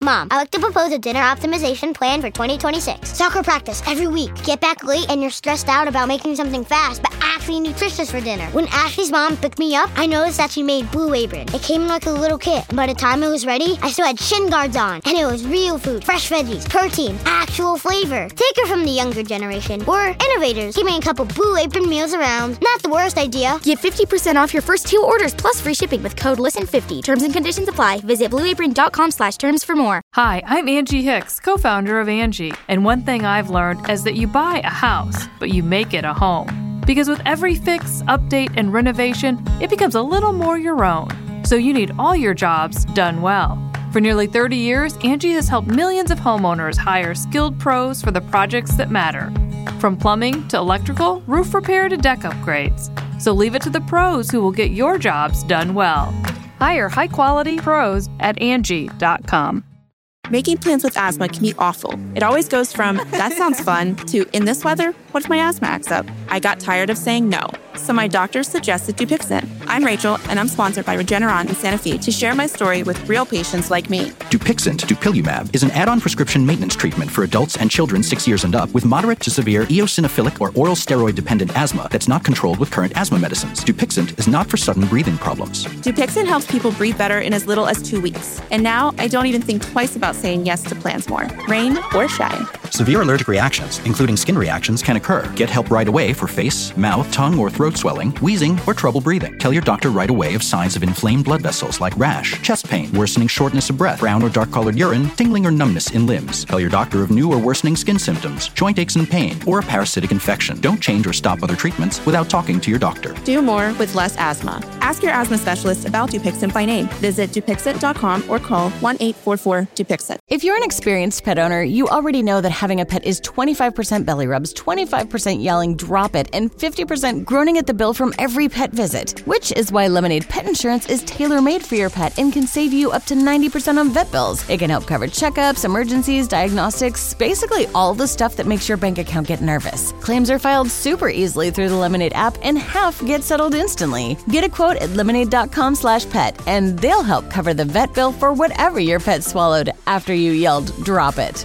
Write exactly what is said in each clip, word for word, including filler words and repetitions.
Mom, I like to propose a dinner optimization plan for twenty twenty-six. Soccer practice every week. Get back late and you're stressed out about making something fast, but actually nutritious for dinner. When Ashley's mom picked me up, I noticed that she made Blue Apron. It came in like a little kit. By the time it was ready, I still had shin guards on. And it was real food, fresh veggies, protein, actual flavor. Take her from the younger generation. We're innovators, keeping a couple Blue Apron meals around. Not the worst idea. Get fifty percent off your first two orders plus free shipping with code listen fifty. Terms and conditions apply. Visit blueapron.com slash terms for more. Hi, I'm Angie Hicks, co-founder of Angie. And one thing I've learned is that you buy a house, but you make it a home. Because with every fix, update, and renovation, it becomes a little more your own. So you need all your jobs done well. For nearly thirty years, Angie has helped millions of homeowners hire skilled pros for the projects that matter. From plumbing to electrical, roof repair to deck upgrades. So leave it to the pros who will get your jobs done well. Hire high-quality pros at Angie dot com. Making plans with asthma can be awful. It always goes from, that sounds fun, to, in this weather, what if my asthma acts up? I got tired of saying no, so my doctor suggested Dupixent. I'm Rachel, and I'm sponsored by Regeneron in Santa Fe to share my story with real patients like me. Dupixent, dupilumab, is an add-on prescription maintenance treatment for adults and children six years and up with moderate to severe eosinophilic or oral steroid-dependent asthma that's not controlled with current asthma medicines. Dupixent is not for sudden breathing problems. Dupixent helps people breathe better in as little as two weeks. And now, I don't even think twice about saying yes to plans more, rain or shine. Severe allergic reactions, including skin reactions, can occur. Get help right away for face, mouth, tongue, or throat swelling, wheezing, or trouble breathing. Tell your doctor right away of signs of inflamed blood vessels like rash, chest pain, worsening shortness of breath, brown or dark-colored urine, tingling or numbness in limbs. Tell your doctor of new or worsening skin symptoms, joint aches and pain, or a parasitic infection. Don't change or stop other treatments without talking to your doctor. Do more with less asthma. Ask your asthma specialist about Dupixent by name. Visit Dupixent dot com or call one eight four four Dupixent. If you're an experienced pet owner, you already know that having a pet is twenty-five percent belly rubs, twenty-five percent yelling, drop it, and fifty percent groaning at the bill from every pet visit. Which is why Lemonade Pet Insurance is tailor-made for your pet and can save you up to ninety percent on vet bills. It can help cover checkups, emergencies, diagnostics, basically all the stuff that makes your bank account get nervous. Claims are filed super easily through the Lemonade app and half get settled instantly. Get a quote at lemonade.com slash pet and they'll help cover the vet bill for whatever your pet swallowed after you yelled, drop it.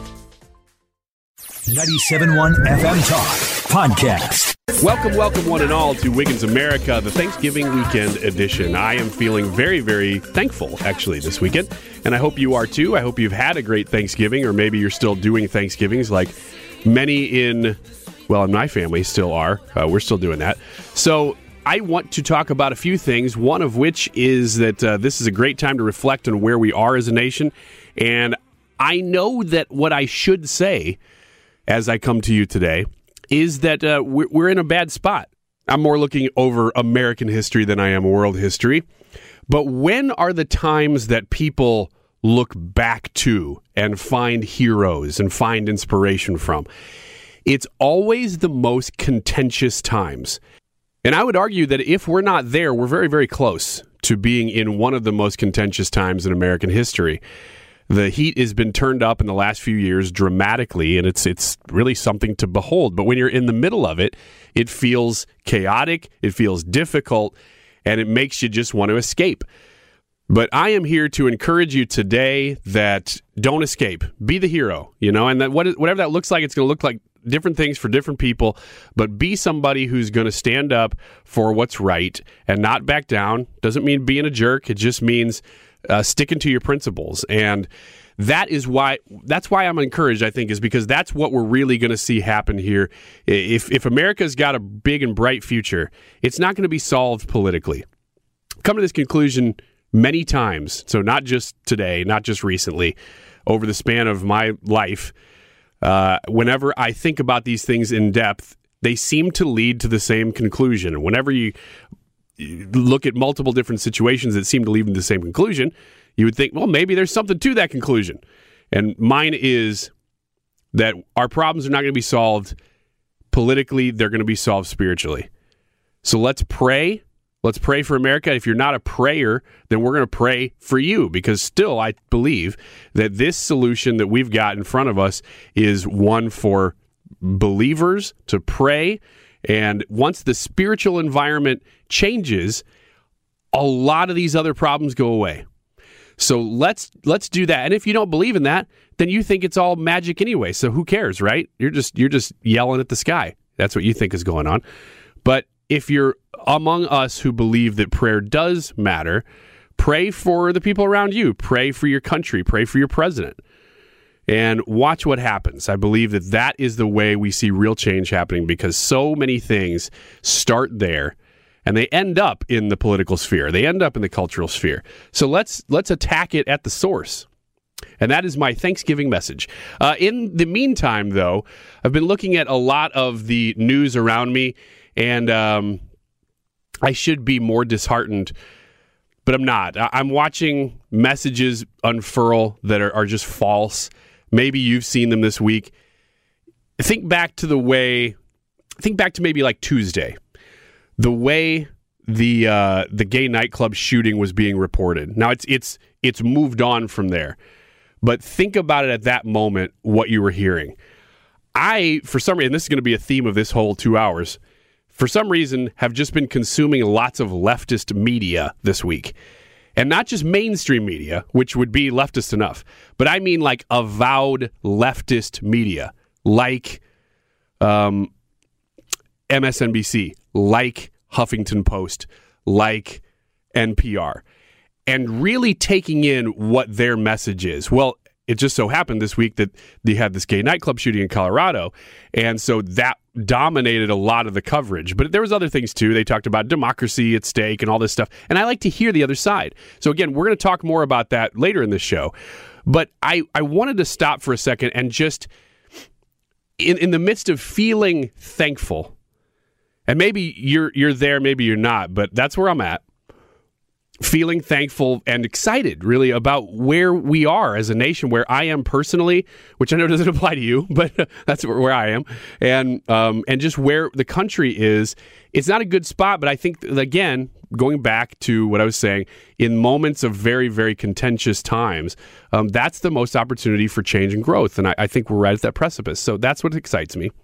ninety-seven point one F M Talk Podcast. Welcome, welcome one and all to Wiggins America, the Thanksgiving weekend edition. I am feeling very, very thankful, actually, this weekend, and I hope you are too. I hope you've had a great Thanksgiving, or maybe you're still doing Thanksgivings like many in, well, in my family still are. Uh, we're still doing that. So I want to talk about a few things, one of which is that uh, this is a great time to reflect on where we are as a nation, and I know that what I should say as I come to you today is that uh, we're, we're in a bad spot. I'm more looking over American history than I am world history. But when are the times that people look back to and find heroes and find inspiration from? It's always the most contentious times. And I would argue that if we're not there, we're very, very close to being in one of the most contentious times in American history. The heat has been turned up in the last few years dramatically, and it's it's really something to behold. But when you're in the middle of it, it feels chaotic, it feels difficult, and it makes you just want to escape. But I am here to encourage you today that don't escape. Be the hero, you know, and that what, whatever that looks like, it's going to look like different things for different people, but be somebody who's going to stand up for what's right and not back down. Doesn't mean being a jerk. It just means Uh, sticking to your principles. And that is why, that's why I'm encouraged, I think, is because that's what we're really going to see happen here. If, if America's got a big and bright future, it's not going to be solved politically. I've come to this conclusion many times. So not just today, not just recently, over the span of my life. Uh, whenever I think about these things in depth, they seem to lead to the same conclusion. Whenever you look at multiple different situations that seem to lead to the same conclusion, you would think, well, maybe there's something to that conclusion. And mine is that our problems are not going to be solved politically. They're going to be solved spiritually. So let's pray. Let's pray for America. If you're not a prayer, then we're going to pray for you, because still I believe that this solution that we've got in front of us is one for believers to pray. And once the spiritual environment changes, a lot of these other problems go away. So let's let's do that. And if you don't believe in that, then you think it's all magic anyway. So who cares, right? You're just you're just yelling at the sky. That's what you think is going on. But if you're among us who believe that prayer does matter, pray for the people around you. Pray for your country. Pray for your president. And watch what happens. I believe that that is the way we see real change happening, because so many things start there and they end up in the political sphere. They end up in the cultural sphere. So let's let's attack it at the source. And that is my Thanksgiving message. Uh, in the meantime, though, I've been looking at a lot of the news around me, and um, I should be more disheartened, but I'm not. I'm watching messages unfurl that are, are just false. Maybe you've seen them this week. Think back to the way, think back to maybe like Tuesday, the way the uh, the gay nightclub shooting was being reported. Now it's it's it's moved on from there, but think about it at that moment, what you were hearing. I, for some reason, this is going to be a theme of this whole two hours, for some reason, have just been consuming lots of leftist media this week. And not just mainstream media, which would be leftist enough, but I mean like avowed leftist media, like um, M S N B C, like Huffington Post, like N P R, and really taking in what their message is. Well, it just so happened this week that they had this gay nightclub shooting in Colorado, and so that dominated a lot of the coverage. But there was other things too. They talked about democracy at stake and all this stuff, and I like to hear the other side. So again, we're going to talk more about that later in this show. But I, I wanted to stop for a second and just, in, in the midst of feeling thankful, and maybe you're you're there, maybe you're not, but that's where I'm at. Feeling thankful and excited, really, about where we are as a nation, where I am personally, which I know doesn't apply to you, but that's where I am, and um, and just where the country is. It's not a good spot, but I think, again, going back to what I was saying, in moments of very, very contentious times, um, that's the most opportunity for change and growth, and I, I think we're right at that precipice. So that's what excites me.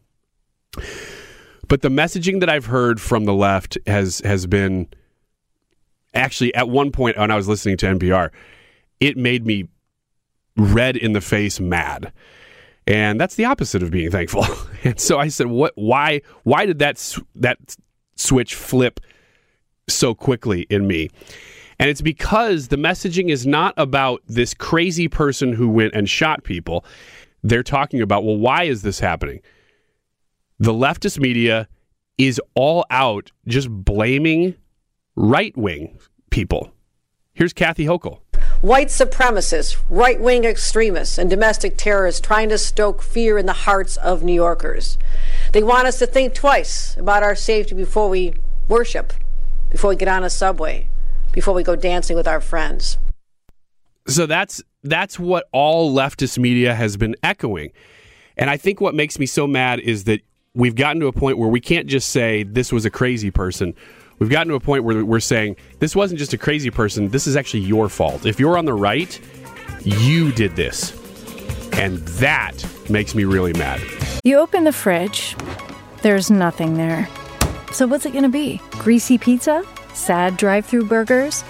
But the messaging that I've heard from the left has has been... Actually, at one point when I was listening to N P R, it made me red in the face mad. And that's the opposite of being thankful. And so I said, "What? Why why did that sw- that switch flip so quickly in me?" And it's because the messaging is not about this crazy person who went and shot people. They're talking about, well, why is this happening? The leftist media is all out just blaming right-wing people. Here's Kathy Hochul. White supremacists, right-wing extremists, and domestic terrorists trying to stoke fear in the hearts of New Yorkers. They want us to think twice about our safety before we worship, before we get on a subway, before we go dancing with our friends. So that's that's what all leftist media has been echoing. And I think what makes me so mad is that we've gotten to a point where we can't just say this was a crazy person. We've gotten to a point where we're saying, this wasn't just a crazy person, this is actually your fault. If you're on the right, you did this. And that makes me really mad. You open the fridge, there's nothing there. So what's it going to be? Greasy pizza? Sad drive-thru burgers?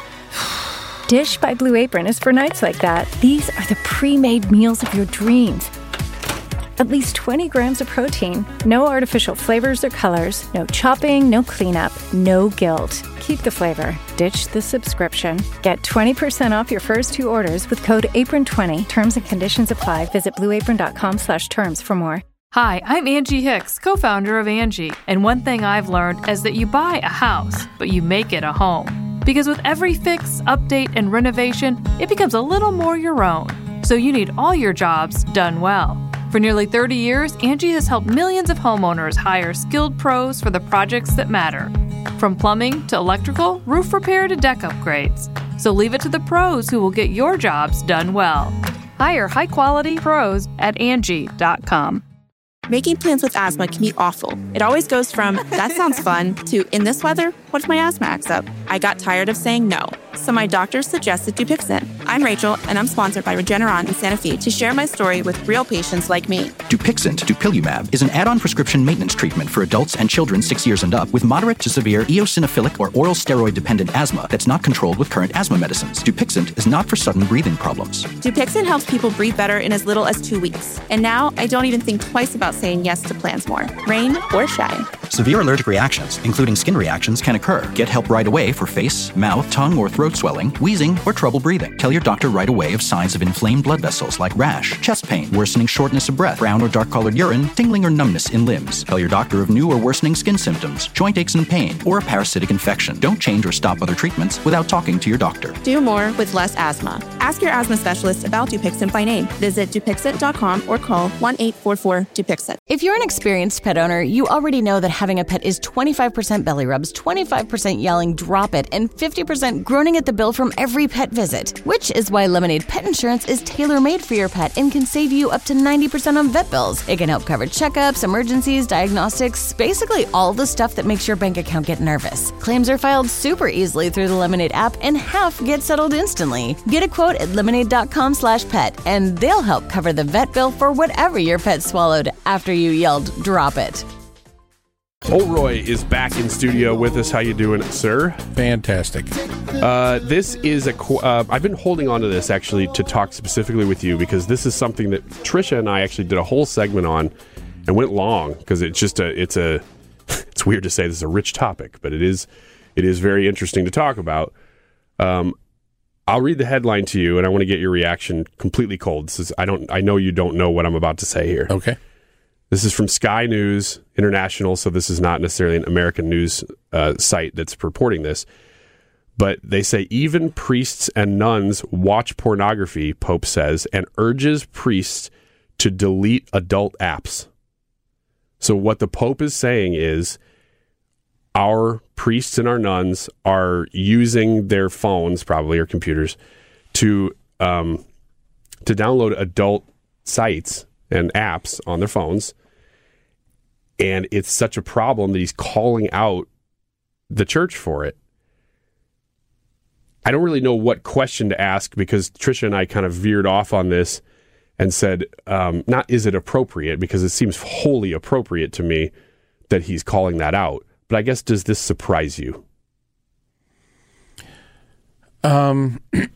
Dish by Blue Apron is for nights like that. These are the pre-made meals of your dreams. At least twenty grams of protein, no artificial flavors or colors, no chopping, no cleanup, no guilt. Keep the flavor. Ditch the subscription. Get twenty percent off your first two orders with code apron twenty. Terms and conditions apply. Visit blueapron.com slash terms for more. Hi, I'm Angie Hicks, co-founder of Angie. And one thing I've learned is that you buy a house, but you make it a home. Because with every fix, update, and renovation, it becomes a little more your own. So you need all your jobs done well. For nearly thirty years, Angie has helped millions of homeowners hire skilled pros for the projects that matter. From plumbing to electrical, roof repair to deck upgrades. So leave it to the pros who will get your jobs done well. Hire high-quality pros at Angie dot com. Making plans with asthma can be awful. It always goes from, that sounds fun, to, in this weather, what if my asthma acts up? I got tired of saying no. so my doctor suggested Dupixent. I'm Rachel, and I'm sponsored by Regeneron in Santa Fe to share my story with real patients like me. Dupixent, dupilumab, is an add-on prescription maintenance treatment for adults and children six years and up with moderate to severe eosinophilic or oral steroid-dependent asthma that's not controlled with current asthma medicines. Dupixent is not for sudden breathing problems. Dupixent helps people breathe better in as little as two weeks. And now I don't even think twice about saying yes to plans more, rain or shine. Severe allergic reactions, including skin reactions, can occur. Get help right away for face, mouth, tongue, or throat swelling, wheezing, or trouble breathing. Tell your doctor right away of signs of inflamed blood vessels like rash, chest pain, worsening shortness of breath, brown or dark-colored urine, tingling or numbness in limbs. Tell your doctor of new or worsening skin symptoms, joint aches and pain, or a parasitic infection. Don't change or stop other treatments without talking to your doctor. Do more with less asthma. Ask your asthma specialist about Dupixent by name. Visit Dupixent dot com or call one eight four four Dupixent. If you're an experienced pet owner, you already know that having a pet is twenty-five percent belly rubs, twenty-five percent yelling, drop it, and fifty percent groaning at the bill from every pet visit. Which is why Lemonade Pet Insurance is tailor-made for your pet and can save you up to ninety percent on vet bills. It can help cover checkups, emergencies, diagnostics, basically all the stuff that makes your bank account get nervous. Claims are filed super easily through the Lemonade app, and half get settled instantly. Get a quote at lemonade dot com slash pet, and they'll help cover the vet bill for whatever your pet swallowed after you yelled, drop it. Olroy is back in studio with us. How you doing, sir? Fantastic. Uh, this is a. Uh, I've been holding on to this actually to talk specifically with you because this is something that Trisha and I actually did a whole segment on and went long because it's just a. It's a. It's weird to say this is a rich topic, but it is. It is very interesting to talk about. Um, I'll read the headline to you, and I want to get your reaction completely cold. This is. I don't. I know you don't know what I'm about to say here. Okay. This is from Sky News International, so this is not necessarily an American news uh, site that's purporting this. But they say even priests and nuns watch pornography, Pope says, and urges priests to delete adult apps. So what the Pope is saying is our priests and our nuns are using their phones, probably, or computers, to um, to download adult sites and apps on their phones. And it's such a problem that he's calling out the church for it. I don't really know what question to ask because Trisha and I kind of veered off on this and said, um, not is it appropriate, because it seems wholly appropriate to me that he's calling that out. But I guess, does this surprise you? Um...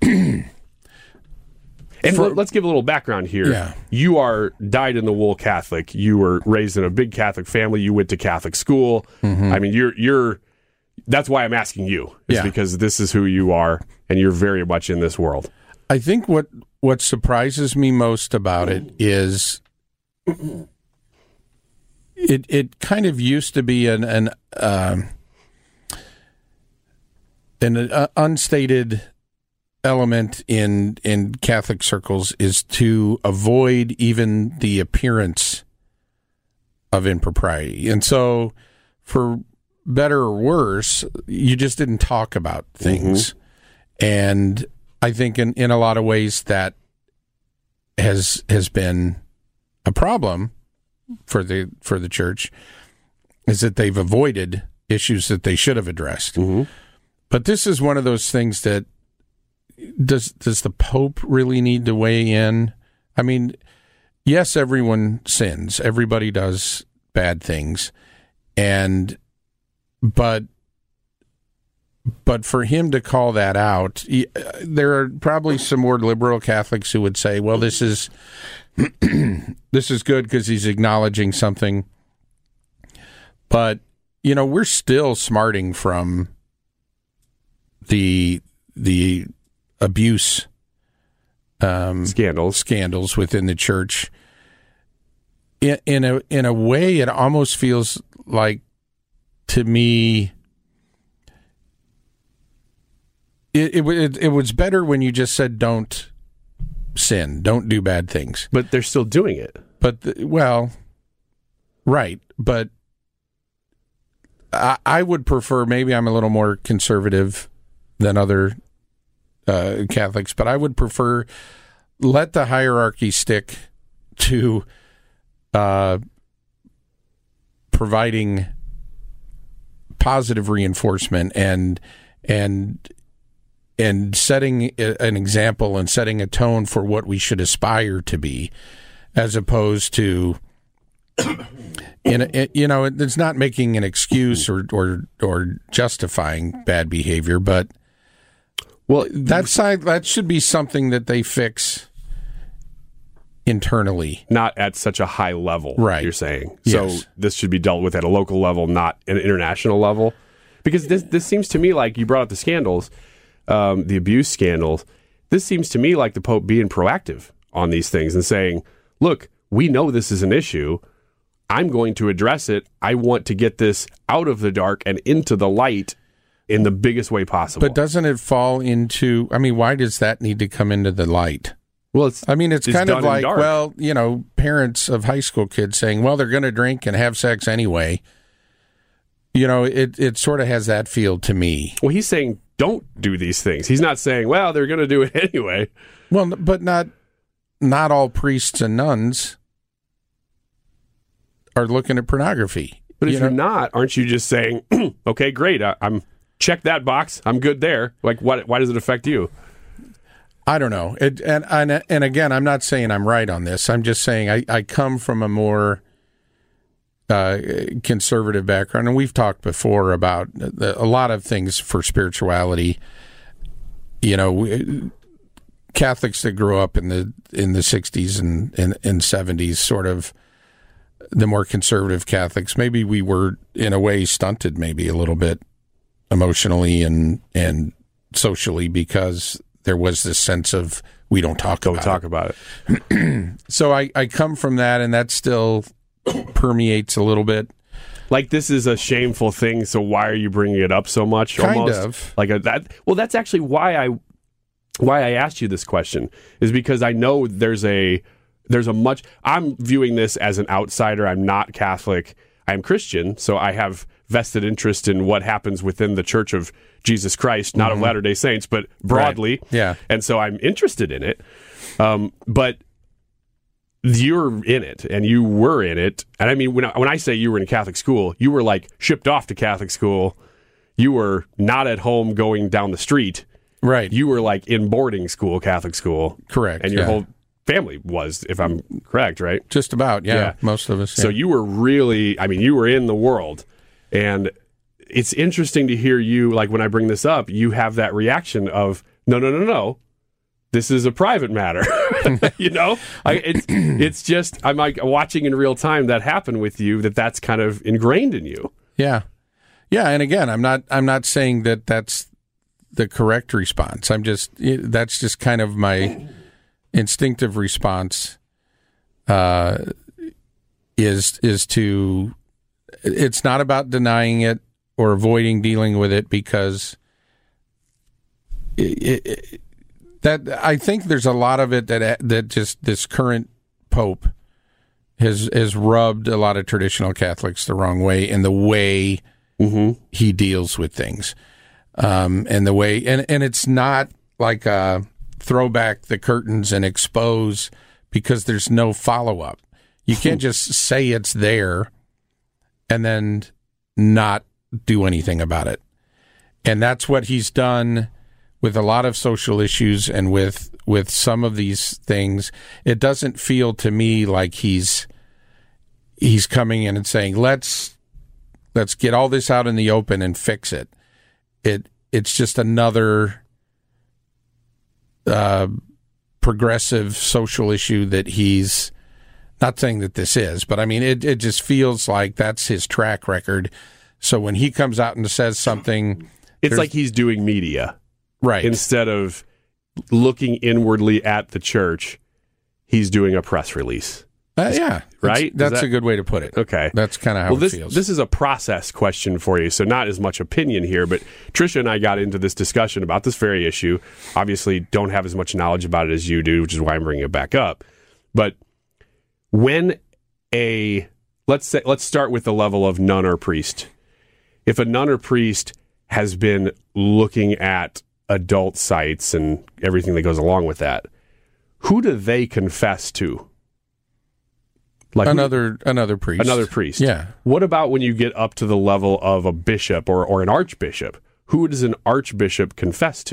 And For, let's give a little background here. Yeah. You are dyed-in-the-wool Catholic. You were raised in a big Catholic family. You went to Catholic school. Mm-hmm. I mean, you're you're. That's why I'm asking you, is yeah. because this is who you are, and you're very much in this world. I think what what surprises me most about it is it it kind of used to be an an uh, an uh, unstated element in in Catholic circles is to avoid even the appearance of impropriety. And so, for better or worse, you just didn't talk about things. Mm-hmm. And I think in, in a lot of ways that has has been a problem for the for the church, is that they've avoided issues that they should have addressed. Mm-hmm. But this is one of those things that Does does the Pope really need to weigh in? I mean, yes, everyone sins. Everybody does bad things. And but but for him to call that out, there are probably some more liberal Catholics who would say, well, this is this is good because he's acknowledging something. But, you know, we're still smarting from the the abuse um, scandals scandals within the church. In, in a in a way, it almost feels like, to me, it it, it it was better when you just said, "Don't sin, don't do bad things." But they're still doing it. But the, well, right, but I, I would prefer. Maybe I'm a little more conservative than other Uh, Catholics, but I would prefer let the hierarchy stick to uh, providing positive reinforcement and and and setting an example and setting a tone for what we should aspire to be, as opposed to, in a, you know, it's not making an excuse or or, or justifying bad behavior, but well, that side that should be something that they fix internally, not at such a high level. Right, you're saying. Yes. So this should be dealt with at a local level, not an international level, because this this seems to me like, you brought up the scandals, um, the abuse scandals. This seems to me like the Pope being proactive on these things and saying, look, we know this is an issue. I'm going to address it. I want to get this out of the dark and into the light in the biggest way possible. But doesn't it fall into, I mean, why does that need to come into the light? Well, it's, I mean, it's, it's kind of like, dark. well, you know, parents of high school kids saying, well, they're going to drink and have sex anyway. You know, it, it sort of has that feel to me. Well, he's saying, don't do these things. He's not saying, well, they're going to do it anyway. Well, but not not all priests and nuns are looking at pornography. But if you you're know? not, aren't you just saying, okay, great, I, I'm check that box, I'm good there. Like, what? Why does it affect you? I don't know. It, and, and and again, I'm not saying I'm right on this. I'm just saying I, I come from a more uh, conservative background, and we've talked before about the, a lot of things for spirituality. You know, we, Catholics that grew up in the in the sixties and, and, and seventies, sort of the more conservative Catholics, maybe we were in a way stunted, maybe a little bit emotionally and and socially, because there was this sense of we don't talk don't about talk it. about it. So I, I come from that, and that still permeates a little bit. Like, this is a shameful thing, so why are you bringing it up so much? Kind almost? of. Like a, that. Well, that's actually why I why I asked you this question, is because I know there's a there's a much. I'm viewing this as an outsider. I'm not Catholic. I'm Christian, so I have vested interest in what happens within the Church of Jesus Christ, not mm-hmm. of Latter-day Saints, but broadly. Right. Yeah. And so I'm interested in it. Um, but you're in it, and you were in it. And I mean, when I, when I say you were in Catholic school, you were like shipped off to Catholic school. You were not at home going down the street. Right. You were like in boarding school, Catholic school. Correct. And your yeah. whole family was, if I'm correct, right? Just about, yeah. yeah. Most of us. Yeah. So you were really, I mean, you were in the world. And it's interesting to hear you, like when I bring this up, you have that reaction of, no, no, no, no. This is a private matter. You know, I, it's, it's just, I'm like watching in real time that happen with you, that that's kind of ingrained in you. Yeah. Yeah. And again, I'm not, I'm not saying that that's the correct response. I'm just, that's just kind of my instinctive response, uh, is, is to, it's not about denying it or avoiding dealing with it, because it, it, that I think there's a lot of it that that just this current Pope has has rubbed a lot of traditional Catholics the wrong way in the way mm-hmm. he deals with things, um, and the way and, and it's not like a throw back the curtains and expose, because there's no follow up. You can't just say it's there and then not do anything about it. And that's what he's done with a lot of social issues and with with some of these things. It doesn't feel to me like he's he's coming in and saying, let's let's get all this out in the open and fix it. It it's just another uh, progressive social issue that he's not saying that this is, but I mean, it, it just feels like that's his track record. So when he comes out and says something, it's like he's doing media. Right. Instead of looking inwardly at the church, he's doing a press release. Uh, yeah. Right? That's, that's that, a good way to put it. Okay. That's kind of how well, it this, feels. This is a process question for you, so not as much opinion here, but Tricia and I got into this discussion about this very issue. Obviously, don't have as much knowledge about it as you do, which is why I'm bringing it back up. But when a, let's say, let's start with the level of nun or priest. If a nun or priest has been looking at adult sites and everything that goes along with that, who do they confess to? Like another who, another priest. Another priest. Yeah. What about when you get up to the level of a bishop or, or an archbishop? Who does an archbishop confess to?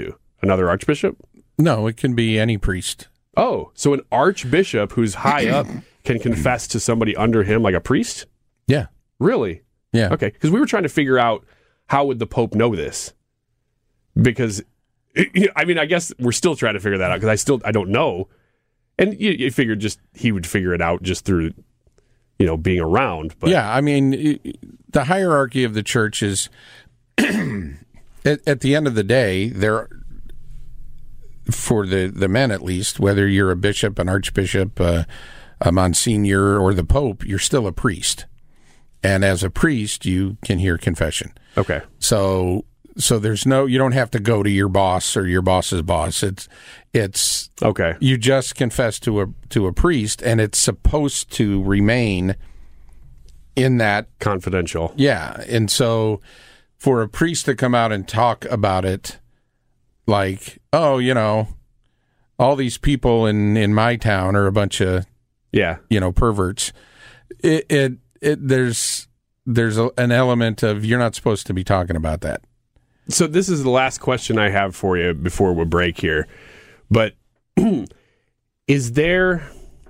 Another archbishop? No, it can be any priest. Oh, so an archbishop who's high up can confess to somebody under him like a priest? Yeah. Really? Yeah. Okay, because we were trying to figure out how would the Pope know this? Because, I mean, I guess we're still trying to figure that out because I still, I don't know. And you, you figured just he would figure it out just through, you know, being around. But yeah, I mean, the hierarchy of the church is, at, at the end of the day, there, for the, the men at least, whether you're a bishop, an archbishop, uh, a monsignor, or the Pope, you're still a priest. And as a priest, you can hear confession. Okay. So, so there's no, you don't have to go to your boss or your boss's boss. It's, it's okay. You just confess to a to a priest, and it's supposed to remain in that confidential. Yeah, and so for a priest to come out and talk about it, like, oh, you know, all these people in, in my town are a bunch of yeah, you know, perverts. It it, it there's there's a, an element of you're not supposed to be talking about that. So this is the last question I have for you before we break here. But is there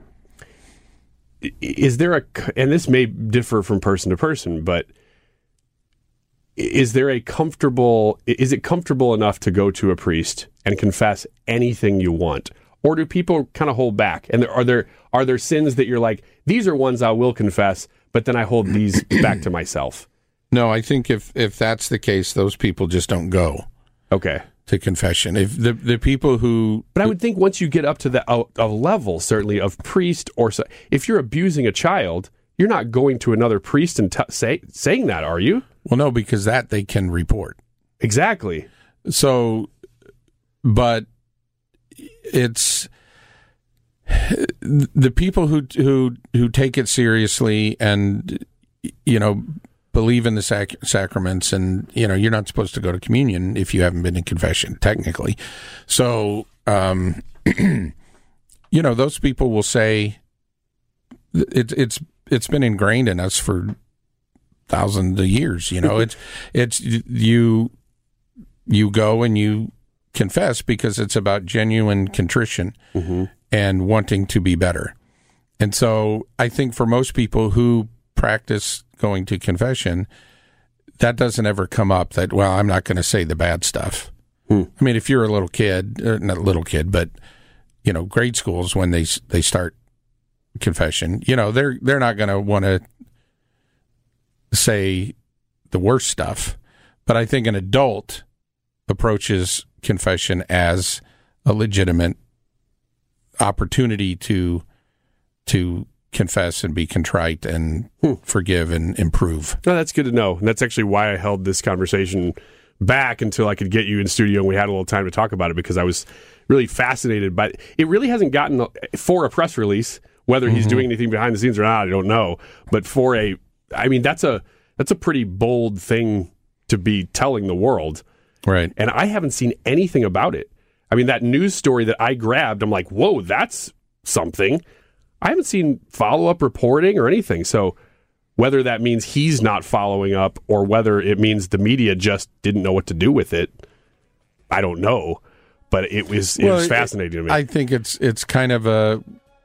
is there a, and this may differ from person to person, but is there a comfortable, is it comfortable enough to go to a priest and confess anything you want? Or do people kind of hold back? And there, are there are there sins that you're like, these are ones I will confess, but then I hold these back to myself? No, I think if, if that's the case, those people just don't go. Okay. To confession. If the the people who... But I would think once you get up to the a, a level, certainly, of priest, or so, if you're abusing a child, you're not going to another priest and t- say, saying that, are you? Well, no, because that they can report. Exactly. So, but it's... The people who who who take it seriously and, you know, believe in the sac- sacraments, and, you know, you're not supposed to go to communion if you haven't been in confession, technically. So, um, you know, those people will say it, it's it's been ingrained in us for thousands of years. You know, it's it's you you go and you confess because it's about genuine contrition mm-hmm. and wanting to be better. And so, I think for most people who practice going to confession, that doesn't ever come up that, well, I'm not going to say the bad stuff. Hmm. I mean, if you're a little kid, or not a little kid, but, you know, grade schools, when they they start confession, you know, they're they're not going to want to say the worst stuff. But I think an adult approaches confession as a legitimate opportunity to to confess and be contrite and hmm. forgive and improve. No, that's good to know. And that's actually why I held this conversation back until I could get you in studio and we had a little time to talk about it, because I was really fascinated by it. It really hasn't gotten for a press release, whether mm-hmm. he's doing anything behind the scenes or not, I don't know. But for a, I mean, that's a that's a pretty bold thing to be telling the world. Right. And I haven't seen anything about it. I mean, that news story that I grabbed, I'm like, whoa, that's something. I haven't seen follow-up reporting or anything. So whether that means he's not following up or whether it means the media just didn't know what to do with it, I don't know. But it was it well, was fascinating to me. I think it's it's kind of a,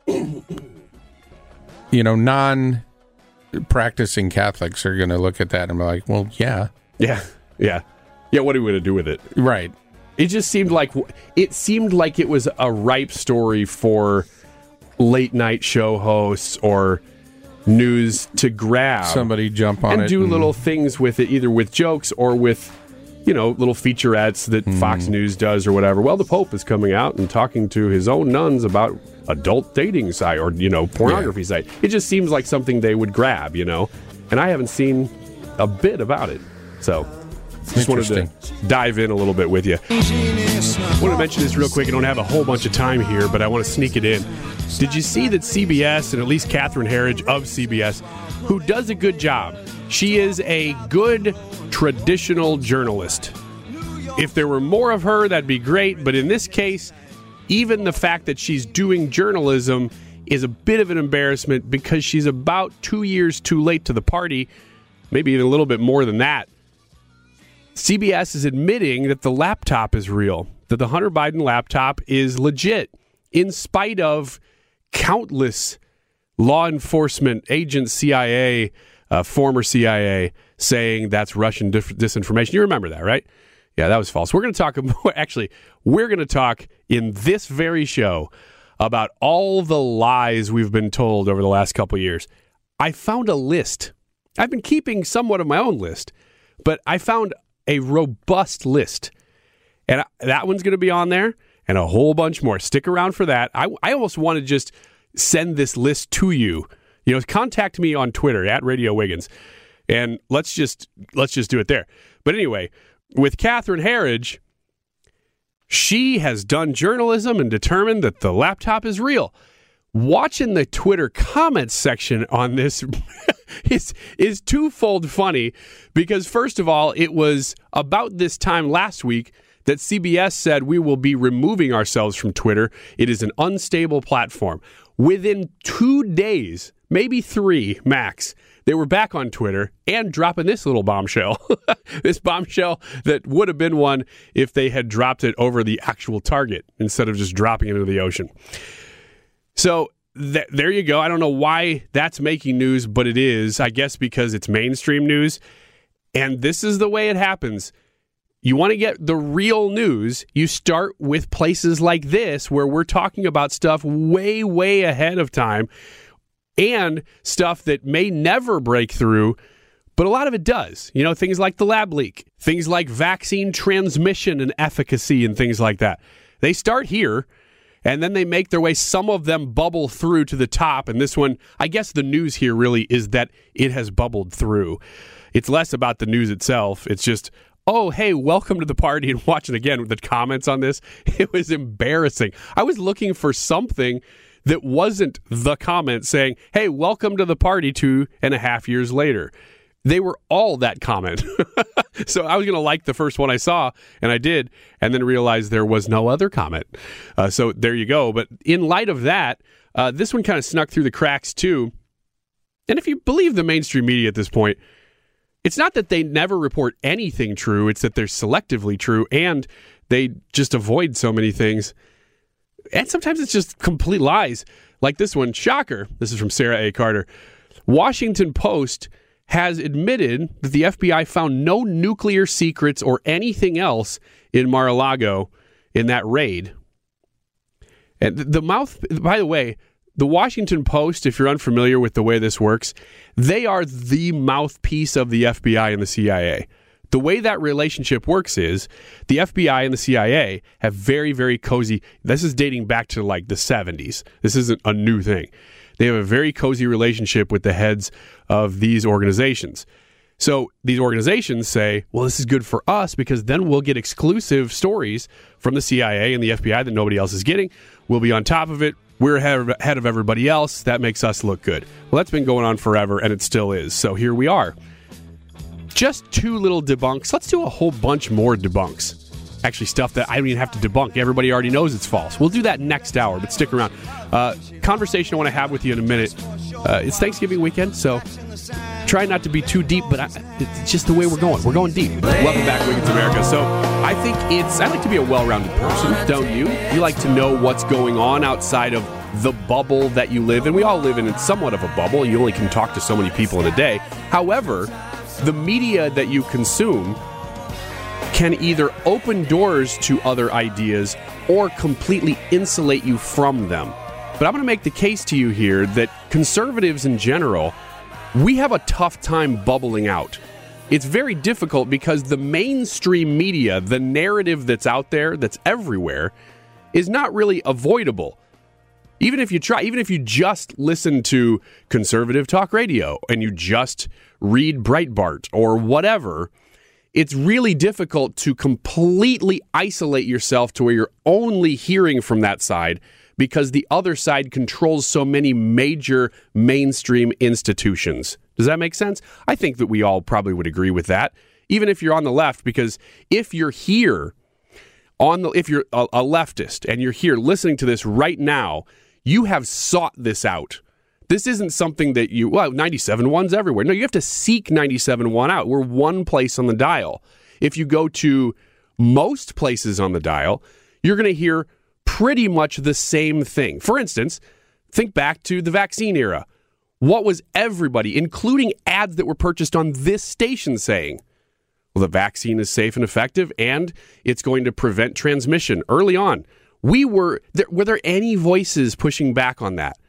you know, non-practicing Catholics are going to look at that and be like, well, yeah. Yeah, yeah. Yeah, what are we going to do with it? Right. It just seemed like it seemed like it was a ripe story for late night show hosts or news to grab. Somebody jump on and it and do and... little things with it, either with jokes or with, you know, little featurettes that mm. Fox News does or whatever. Well, the Pope is coming out and talking to his own nuns about adult dating site or, you know, pornography yeah. site. It just seems like something they would grab, you know, and I haven't seen a bit about it. So just wanted to dive in a little bit with you. I want to mention this real quick. I don't have a whole bunch of time here, but I want to sneak it in. Did you see that C B S, and at least Catherine Herridge of C B S, who does a good job, she is a good traditional journalist. If there were more of her, that'd be great. But in this case, even the fact that she's doing journalism is a bit of an embarrassment because she's about two years too late to the party, maybe even a little bit more than that. C B S is admitting that the laptop is real. that the Hunter Biden laptop is legit, in spite of countless law enforcement agents, C I A, uh, former C I A, saying that's Russian dis- disinformation. You remember that, right? Yeah, that was false. We're going to talk about, actually, we're going to talk in this very show about all the lies we've been told over the last couple of years. I found a list. I've been keeping somewhat of my own list, but I found a robust list. And that one's going to be on there, and a whole bunch more. Stick around for that. I, I almost want to just send this list to you. You know, contact me on Twitter at Radio Wiggins, and let's just let's just do it there. But anyway, with Catherine Herridge, she has done journalism and determined that the laptop is real. Watching the Twitter comments section on this is is twofold funny, because first of all, it was about this time last week that C B S said we will be removing ourselves from Twitter. It is an unstable platform. Within two days, maybe three max, they were back on Twitter and dropping this little bombshell. This bombshell that would have been one if they had dropped it over the actual target instead of just dropping it into the ocean. So th- there you go. I don't know why that's making news, but it is, I guess, because it's mainstream news. And this is the way it happens. You want to get the real news, you start with places like this where we're talking about stuff way, way ahead of time and stuff that may never break through, but a lot of it does. You know, things like the lab leak, things like vaccine transmission and efficacy and things like that. They start here, and then they make their way, some of them bubble through to the top, and this one, I guess the news here really is that it has bubbled through. It's less about the news itself. It's just, oh, hey, welcome to the party, and watching again with the comments on this. It was embarrassing. I was looking for something that wasn't the comment saying, hey, welcome to the party two and a half years later. They were all that comment. So I was going to like the first one I saw, and I did, and then realized there was no other comment. Uh, so there you go. But in light of that, uh, this one kind of snuck through the cracks too. And if you believe the mainstream media at this point, it's not that they never report anything true. It's that they're selectively true, and they just avoid so many things. And sometimes it's just complete lies. Like this one, shocker. This is from Sarah A. Carter. Washington Post has admitted that the F B I found no nuclear secrets or anything else in Mar-a-Lago in that raid. And the mouth, by the way, the Washington Post, if you're unfamiliar with the way this works, they are the mouthpiece of the F B I and the C I A. The way that relationship works is the F B I and the C I A have very, very cozy, this is dating back to like the seventies. This isn't a new thing. They have a very cozy relationship with the heads of these organizations. So these organizations say, well, this is good for us because then we'll get exclusive stories from the C I A and the F B I that nobody else is getting. We'll be on top of it. We're ahead of everybody else. That makes us look good. Well, that's been going on forever, and it still is. So here we are. Just two little debunks. Let's do a whole bunch more debunks. Actually, stuff that I don't even have to debunk. Everybody already knows it's false. We'll do that next hour, but stick around. Uh, conversation I want to have with you in a minute. Uh, it's Thanksgiving weekend, so try not to be too deep, but I, it's just the way we're going. We're going deep. Welcome back, Wiggins America. So I think it's, I like to be a well-rounded person, don't you? You like to know what's going on outside of the bubble that you live in. We all live in somewhat of a bubble. You only can talk to so many people in a day. However, the media that you consume can either open doors to other ideas or completely insulate you from them. But I'm going to make the case to you here that conservatives in general, we have a tough time bubbling out. It's very difficult because the mainstream media, the narrative that's out there, that's everywhere, is not really avoidable. Even if you try, even if you just listen to conservative talk radio and you just read Breitbart or whatever, it's really difficult to completely isolate yourself to where you're only hearing from that side because the other side controls so many major mainstream institutions. Does that make sense? I think that we all probably would agree with that, even if you're on the left, because if you're here on the, if you're a, a leftist and you're here listening to this right now, you have sought this out. This isn't something that you, well, ninety-seven point one's everywhere. No, you have to seek ninety-seven point one out. We're one place on the dial. If you go to most places on the dial, you're going to hear pretty much the same thing. For instance, think back to the vaccine era. What was everybody, including ads that were purchased on this station, saying? Well, the vaccine is safe and effective, and it's going to prevent transmission early on. We were there, were there any voices pushing back on that?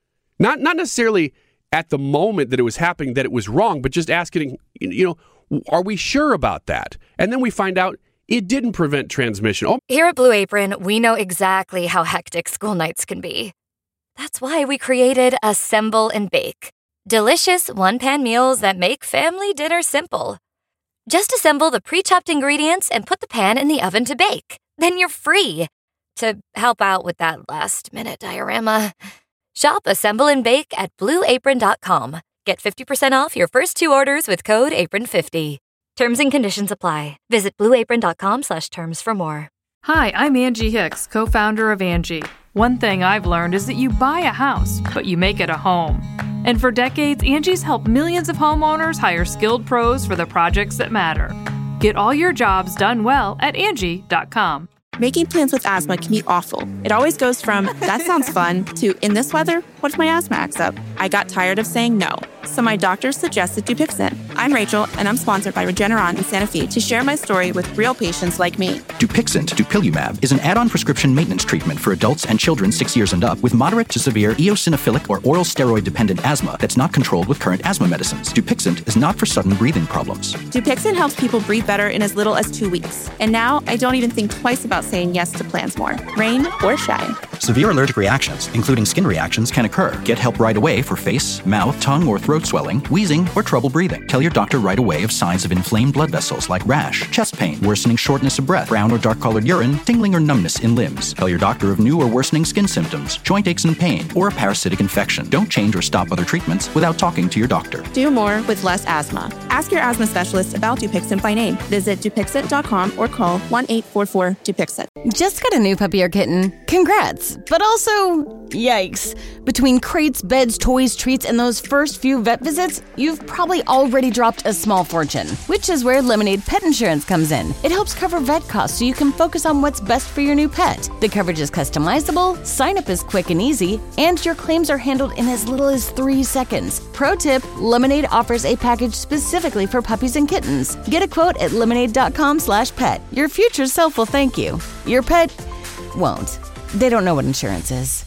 Not not necessarily at the moment that it was happening that it was wrong, but just asking, you know, are we sure about that? And then we find out it didn't prevent transmission. Oh. Here at Blue Apron, we know exactly how hectic school nights can be. That's why we created Assemble and Bake. Delicious one-pan meals that make family dinner simple. Just assemble the pre-chopped ingredients and put the pan in the oven to bake. Then you're free to help out with that last-minute diorama. Shop Assemble and Bake at blue apron dot com. Get fifty percent off your first two orders with code apron fifty. Terms and conditions apply. Visit blue apron dot com slash terms for more. Hi, I'm Angie Hicks, co-founder of Angie. One thing I've learned is that you buy a house, but you make it a home. And for decades, Angie's helped millions of homeowners hire skilled pros for the projects that matter. Get all your jobs done well at Angie dot com. Making plans with asthma can be awful. It always goes from, that sounds fun, to, in this weather, what if my asthma acts up? I got tired of saying no, so my doctor suggested Dupixent. I'm Rachel, and I'm sponsored by Regeneron in Santa Fe to share my story with real patients like me. Dupixent, dupilumab, is an add-on prescription maintenance treatment for adults and children six years and up with moderate to severe eosinophilic or oral steroid-dependent asthma that's not controlled with current asthma medicines. Dupixent is not for sudden breathing problems. Dupixent helps people breathe better in as little as two weeks. And now I don't even think twice about saying yes to plans more, rain or shine. Severe allergic reactions, including skin reactions, can occur. Get help right away for face, mouth, tongue, or throat swelling, wheezing, or trouble breathing. Tell your doctor right away of signs of inflamed blood vessels like rash, chest pain, worsening shortness of breath, brown or dark-colored urine, tingling or numbness in limbs. Tell your doctor of new or worsening skin symptoms, joint aches and pain, or a parasitic infection. Don't change or stop other treatments without talking to your doctor. Do more with less asthma. Ask your asthma specialist about Dupixent by name. Visit Dupixent dot com or call one eight four four Dupixent. Just got a new puppy or kitten? Congrats! But also, yikes. Between crates, beds, toys, treats, and those first few vet visits, you've probably already dropped a small fortune, which is where Lemonade Pet Insurance comes in. It helps cover vet costs so you can focus on what's best for your new pet. The coverage is customizable, sign-up is quick and easy, and your claims are handled in as little as three seconds. Pro tip, Lemonade offers a package specifically for puppies and kittens. Get a quote at lemonade dot com slash pet. Your future self will thank you. Your pet won't. They don't know what insurance is.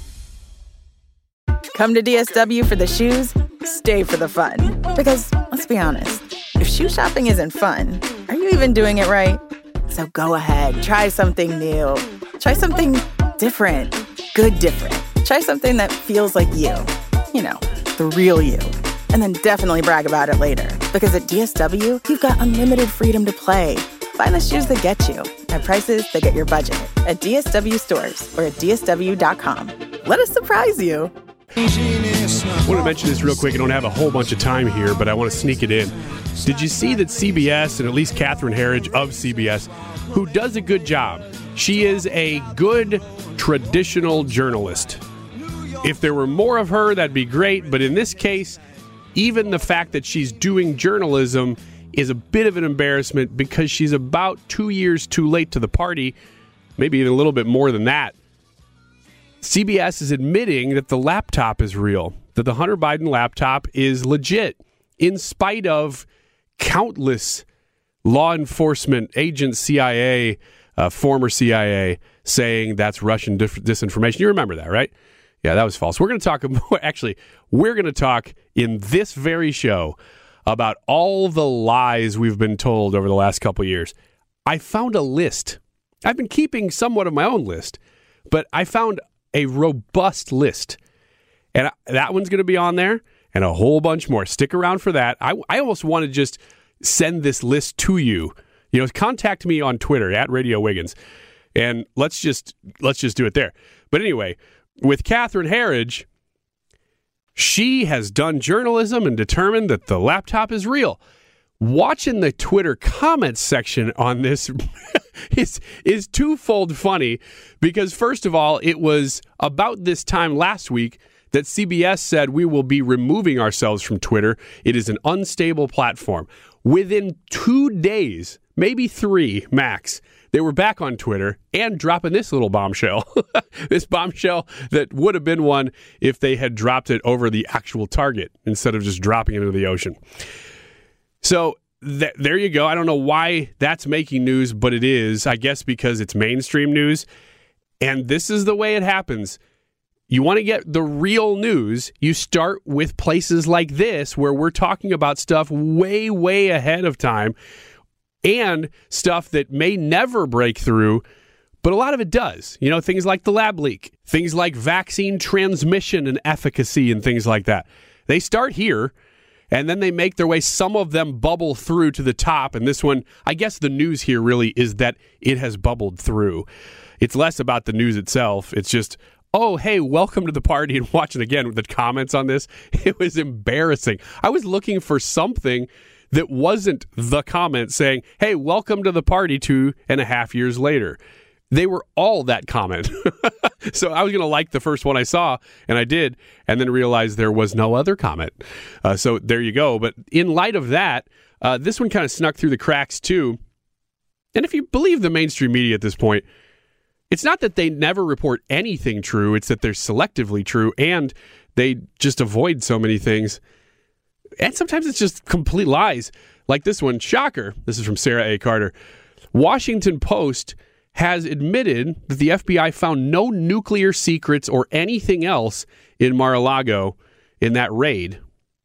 Come to D S W for the shoes, stay for the fun. Because, let's be honest, if shoe shopping isn't fun, are you even doing it right? So go ahead, try something new. Try something different. Good different. Try something that feels like you. You know, the real you. And then definitely brag about it later. Because at D S W, you've got unlimited freedom to play. Find the shoes that get you at prices that get your budget at D S W stores or at D S W dot com. Let us surprise you. I want to mention this real quick. I don't have a whole bunch of time here, but I want to sneak it in. Did you see that C B S, and at least Catherine Herridge of C B S, who does a good job, she is a good traditional journalist. If there were more of her, that'd be great. But in this case, even the fact that she's doing journalism is a bit of an embarrassment because she's about two years too late to the party, maybe even a little bit more than that. C B S is admitting that the laptop is real, that the Hunter Biden laptop is legit, in spite of countless law enforcement agents, C I A, uh, former C I A, saying that's Russian dis- disinformation. You remember that, right? Yeah, that was false. We're going to talk about, actually, we're going to talk in this very show about all the lies we've been told over the last couple of years. I found a list. I've been keeping somewhat of my own list, but I found a robust list. And that one's going to be on there and a whole bunch more. Stick around for that. I, I almost want to just send this list to you. You know, contact me on Twitter at Radio Wiggins, and let's just let's just do it there. But anyway, with Catherine Herridge, she has done journalism and determined that the laptop is real. Watching the Twitter comments section on this is is twofold funny because, first of all, it was about this time last week that C B S said we will be removing ourselves from Twitter. It is an unstable platform. Within two days, maybe three max, they were back on Twitter and dropping this little bombshell. This bombshell that would have been one if they had dropped it over the actual target instead of just dropping it into the ocean. So th- there you go. I don't know why that's making news, but it is, I guess, because it's mainstream news. And this is the way it happens. You want to get the real news, you start with places like this where we're talking about stuff way, way ahead of time and stuff that may never break through, but a lot of it does. You know, things like the lab leak, things like vaccine transmission and efficacy and things like that. They start here, and then they make their way, some of them bubble through to the top, and this one, I guess the news here really is that it has bubbled through. It's less about the news itself. It's just, oh, hey, welcome to the party, and watching again the comments on this. It was embarrassing. I was looking for something that wasn't the comment saying, hey, welcome to the party two and a half years later. They were all that comment. So I was going to like the first one I saw, and I did, and then realized there was no other comment. Uh, so there you go. But in light of that, uh, this one kind of snuck through the cracks too. And if you believe the mainstream media at this point, it's not that they never report anything true. It's that they're selectively true, and they just avoid so many things. And sometimes it's just complete lies. Like this one, shocker. This is from Sarah A. Carter. Washington Post has admitted that the F B I found no nuclear secrets or anything else in Mar-a-Lago in that raid.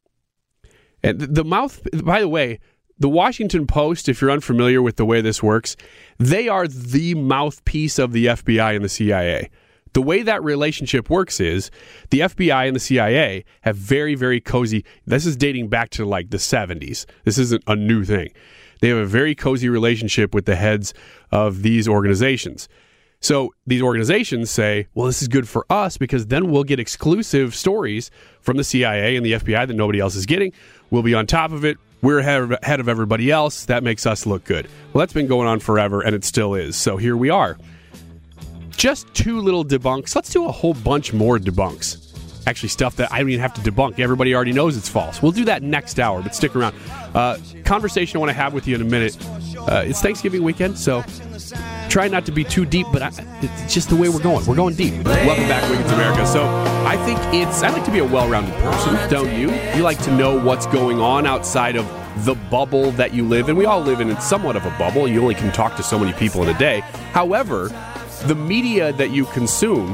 And the mouth, by the way, the Washington Post, if you're unfamiliar with the way this works, they are the mouthpiece of the F B I and the C I A. The way that relationship works is the F B I and the C I A have very, very cozy, this is dating back to like the seventies. This isn't a new thing. They have a very cozy relationship with the heads of these organizations. So these organizations say, well, this is good for us because then we'll get exclusive stories from the C I A and the F B I that nobody else is getting. We'll be on top of it. We're ahead of everybody else. That makes us look good. Well, that's been going on forever, and it still is. So here we are. Just two little debunks. Let's do a whole bunch more debunks. Actually, stuff that I don't even have to debunk. Everybody already knows it's false. We'll do that next hour, but stick around. Uh, conversation I want to have with you in a minute. Uh, it's Thanksgiving weekend, so try not to be too deep, but I, it's just the way we're going. We're going deep. Welcome back, Wiggins America. So I think it's, I like to be a well-rounded person, don't you? You like to know what's going on outside of the bubble that you live in. We all live in somewhat of a bubble. You only can talk to so many people in a day. However, the media that you consume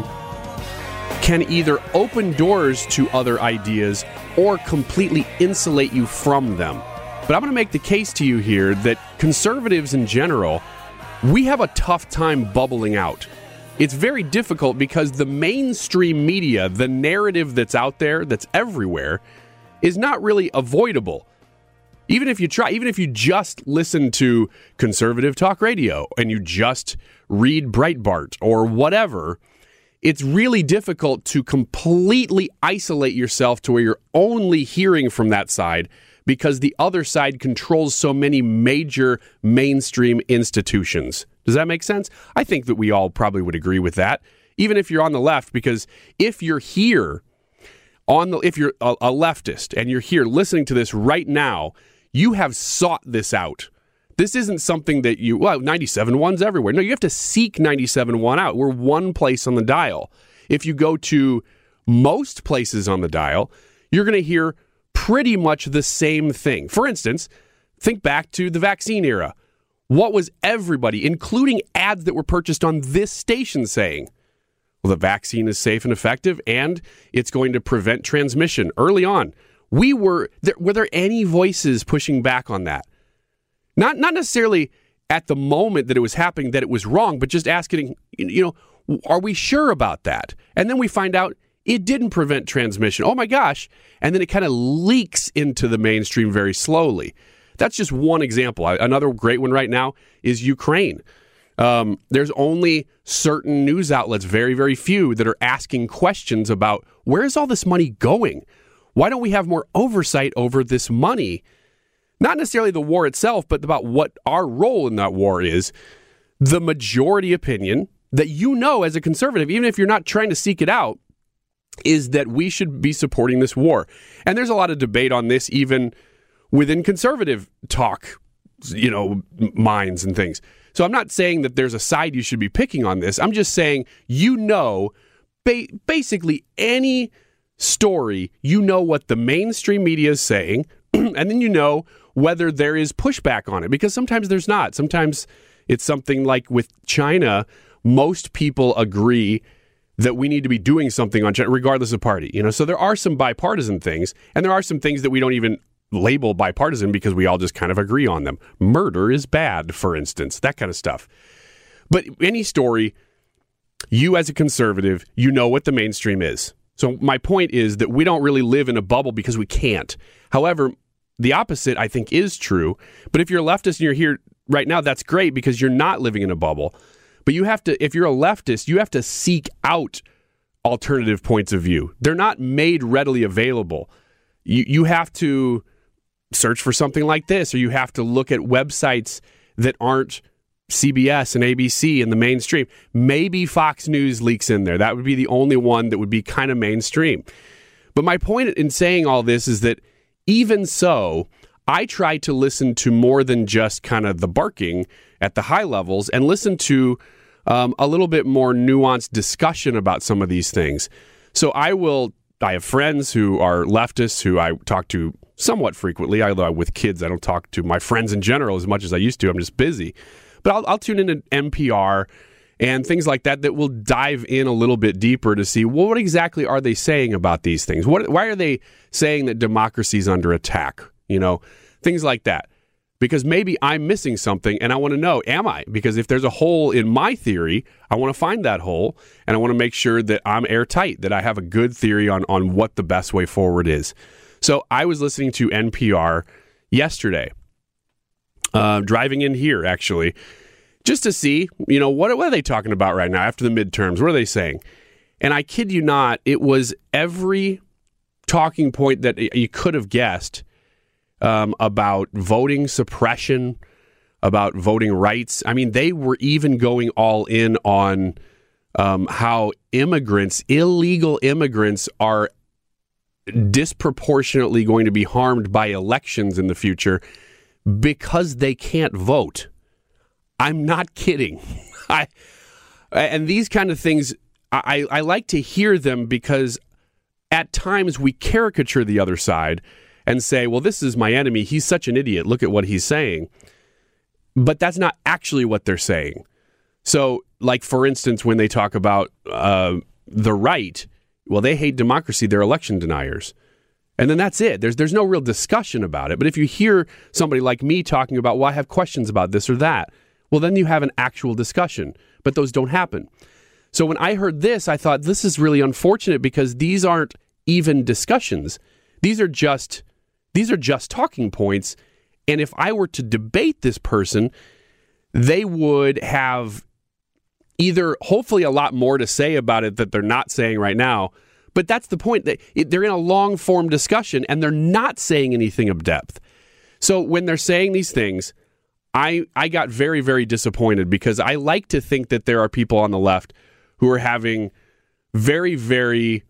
can either open doors to other ideas or completely insulate you from them. But I'm going to make the case to you here that conservatives in general, we have a tough time bubbling out. It's very difficult because the mainstream media, the narrative that's out there, that's everywhere, is not really avoidable. Even if you try, even if you just listen to conservative talk radio and you just read Breitbart or whatever, it's really difficult to completely isolate yourself to where you're only hearing from that side because the other side controls so many major mainstream institutions. Does that make sense? I think that we all probably would agree with that, even if you're on the left, because if you're here on the, if you're a, a leftist and you're here listening to this right now, you have sought this out. This isn't something that you, well, ninety-seven point one's everywhere. No, you have to seek ninety-seven point one out. We're one place on the dial. If you go to most places on the dial, you're going to hear pretty much the same thing. For instance, think back to the vaccine era. What was everybody, including ads that were purchased on this station, saying? Well, the vaccine is safe and effective, and it's going to prevent transmission. Early on, we were, there, were there any voices pushing back on that? Not not necessarily at the moment that it was happening that it was wrong, but just asking, you know, are we sure about that? And then we find out it didn't prevent transmission. Oh my gosh. And then it kind of leaks into the mainstream very slowly. That's just one example. Another great one right now is Ukraine. Um, there's only certain news outlets, very, very few, that are asking questions about where is all this money going? Why don't we have more oversight over this money? Not necessarily the war itself, but about what our role in that war is. The majority opinion that you know as a conservative, even if you're not trying to seek it out, is that we should be supporting this war. And there's a lot of debate on this even within conservative talk, you know, minds and things. So I'm not saying that there's a side you should be picking on this. I'm just saying, you know, ba- basically any story, you know what the mainstream media is saying, and then you know whether there is pushback on it, because sometimes there's not. Sometimes it's something like with China, most people agree that we need to be doing something on China, regardless of party. You know, so there are some bipartisan things, and there are some things that we don't even label bipartisan because we all just kind of agree on them. Murder is bad, for instance, that kind of stuff. But any story, you as a conservative, you know what the mainstream is. So my point is that we don't really live in a bubble because we can't. However, the opposite, I think, is true. But if you're a leftist and you're here right now, that's great because you're not living in a bubble. But you have to, if you're a leftist, you have to seek out alternative points of view. They're not made readily available. You you have to search for something like this, or you have to look at websites that aren't C B S and A B C in the mainstream. Maybe Fox News leaks in there. That would be the only one that would be kind of mainstream. But my point in saying all this is that even so, I try to listen to more than just kind of the barking at the high levels and listen to um, a little bit more nuanced discussion about some of these things. So I will, I have friends who are leftists who I talk to somewhat frequently, although with kids I don't talk to my friends in general as much as I used to. I'm just busy. But I'll, I'll tune into N P R and things like that that will dive in a little bit deeper to see, well, what exactly are they saying about these things? What, why are they saying that democracy is under attack? You know, things like that. Because maybe I'm missing something and I want to know, am I? Because if there's a hole in my theory, I want to find that hole and I want to make sure that I'm airtight, that I have a good theory on, on what the best way forward is. So I was listening to N P R yesterday, uh, driving in here, actually, just to see, you know, what, what are they talking about right now after the midterms? What are they saying? And I kid you not, it was every talking point that you could have guessed um, about voting suppression, about voting rights. I mean, they were even going all in on um, how immigrants, illegal immigrants, are disproportionately going to be harmed by elections in the future because they can't vote. I'm not kidding. I and these kind of things, I, I like to hear them because at times we caricature the other side and say, well, this is my enemy. He's such an idiot. Look at what he's saying. But that's not actually what they're saying. So, like, for instance, when they talk about uh, the right, well, they hate democracy. They're election deniers. And then that's it. There's there's no real discussion about it. But if you hear somebody like me talking about, well, I have questions about this or that, well, then you have an actual discussion. But those don't happen. So when I heard this, I thought this is really unfortunate because these aren't even discussions. These are just these are just talking points. And if I were to debate this person, they would have either hopefully a lot more to say about it that they're not saying right now. But that's the point. They're in a long form discussion and they're not saying anything of depth. So when they're saying these things, I, I got very, very disappointed because I like to think that there are people on the left who are having very, very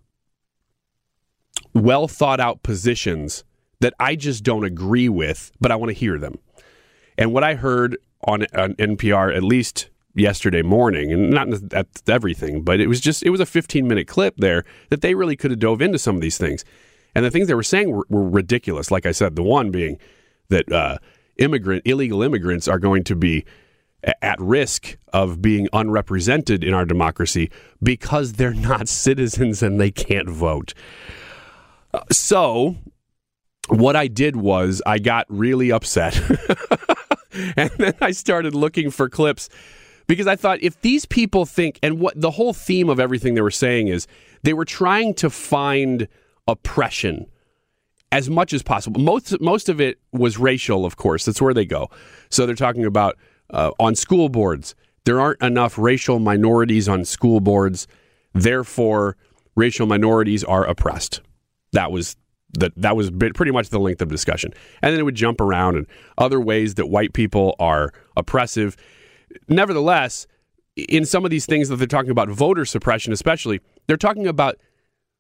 well thought out positions that I just don't agree with, but I want to hear them. And what I heard on, on N P R, at least yesterday morning, and not that's everything, but it was just, it was a fifteen minute clip there that they really could have dove into some of these things. And the things they were saying were, were ridiculous. Like I said, the one being that uh, immigrant, illegal immigrants are going to be a- at risk of being unrepresented in our democracy because they're not citizens and they can't vote. Uh, so what I did was I got really upset. And then I started looking for clips because I thought if these people think, and what the whole theme of everything they were saying is they were trying to find oppression as much as possible. Most most of it was racial, of course. That's where they go. So they're talking about uh, on school boards, there aren't enough racial minorities on school boards. Therefore, racial minorities are oppressed. That was that that was pretty much the length of discussion. And then it would jump around and other ways that white people are oppressive. Nevertheless, in some of these things that they're talking about, voter suppression especially, they're talking about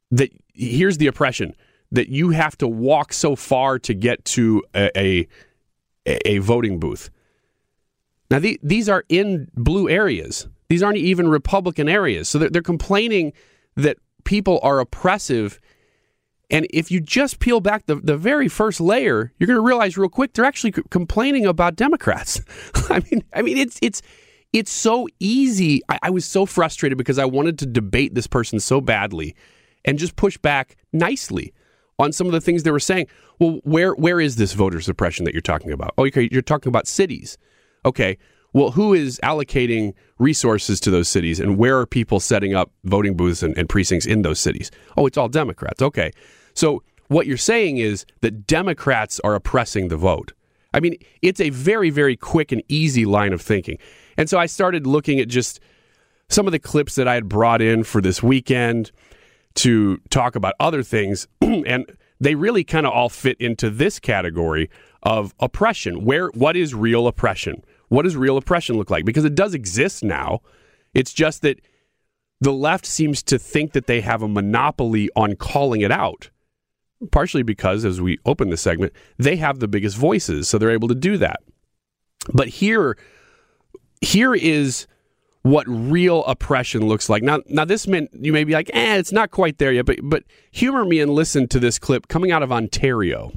that here's the oppression, that you have to walk so far to get to a a, a voting booth. Now, the, these are in blue areas. These aren't even Republican areas. So they're, they're complaining that people are oppressive. And if you just peel back the, the very first layer, you're going to realize real quick they're actually c- complaining about Democrats. I mean, I mean, it's it's it's so easy. I, I was so frustrated because I wanted to debate this person so badly and just push back nicely on some of the things they were saying. Well, where where is this voter suppression that you're talking about? Oh, okay, you're talking about cities. Okay, well, who is allocating resources to those cities, and where are people setting up voting booths and, and precincts in those cities? Oh, it's all Democrats. Okay, so what you're saying is that Democrats are oppressing the vote. I mean, it's a very, very quick and easy line of thinking. And so I started looking at just some of the clips that I had brought in for this weekend to talk about other things, and they really kind of all fit into this category of oppression. Where, what is real oppression? What does real oppression look like? Because it does exist now. It's just that the left seems to think that they have a monopoly on calling it out, partially because, as we open the segment, they have the biggest voices, so they're able to do that. But here, here is what real oppression looks like. Now, now this meant you may be like, eh, it's not quite there yet, but but humor me and listen to this clip coming out of Ontario.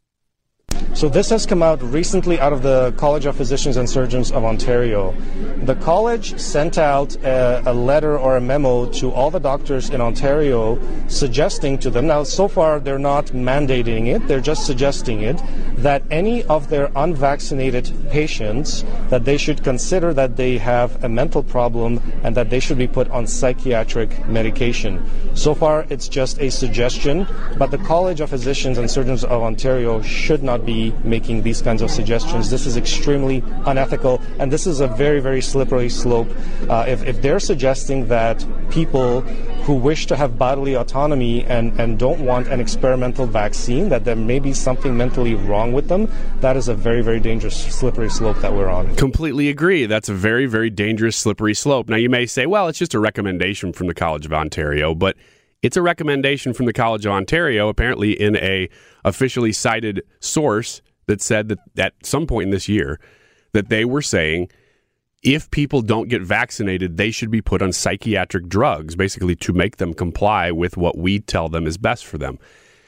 So this has come out recently out of the College of Physicians and Surgeons of Ontario. The college sent out a, a letter or a memo to all the doctors in Ontario suggesting to them, now so far they're not mandating it, they're just suggesting it, that any of their unvaccinated patients, that they should consider that they have a mental problem and that they should be put on psychiatric medication. So far it's just a suggestion, but the College of Physicians and Surgeons of Ontario should not be making these kinds of suggestions. This is extremely unethical, and this is a very, very slippery slope. Uh, if, if they're suggesting that people who wish to have bodily autonomy and, and don't want an experimental vaccine, that there may be something mentally wrong with them, that is a very, very dangerous, slippery slope that we're on. Completely agree. That's a very, very dangerous, slippery slope. Now, you may say, well, it's just a recommendation from the College of Ontario, but it's a recommendation from the College of Ontario, apparently in a officially cited source that said that at some point in this year that they were saying if people don't get vaccinated, they should be put on psychiatric drugs, basically to make them comply with what we tell them is best for them.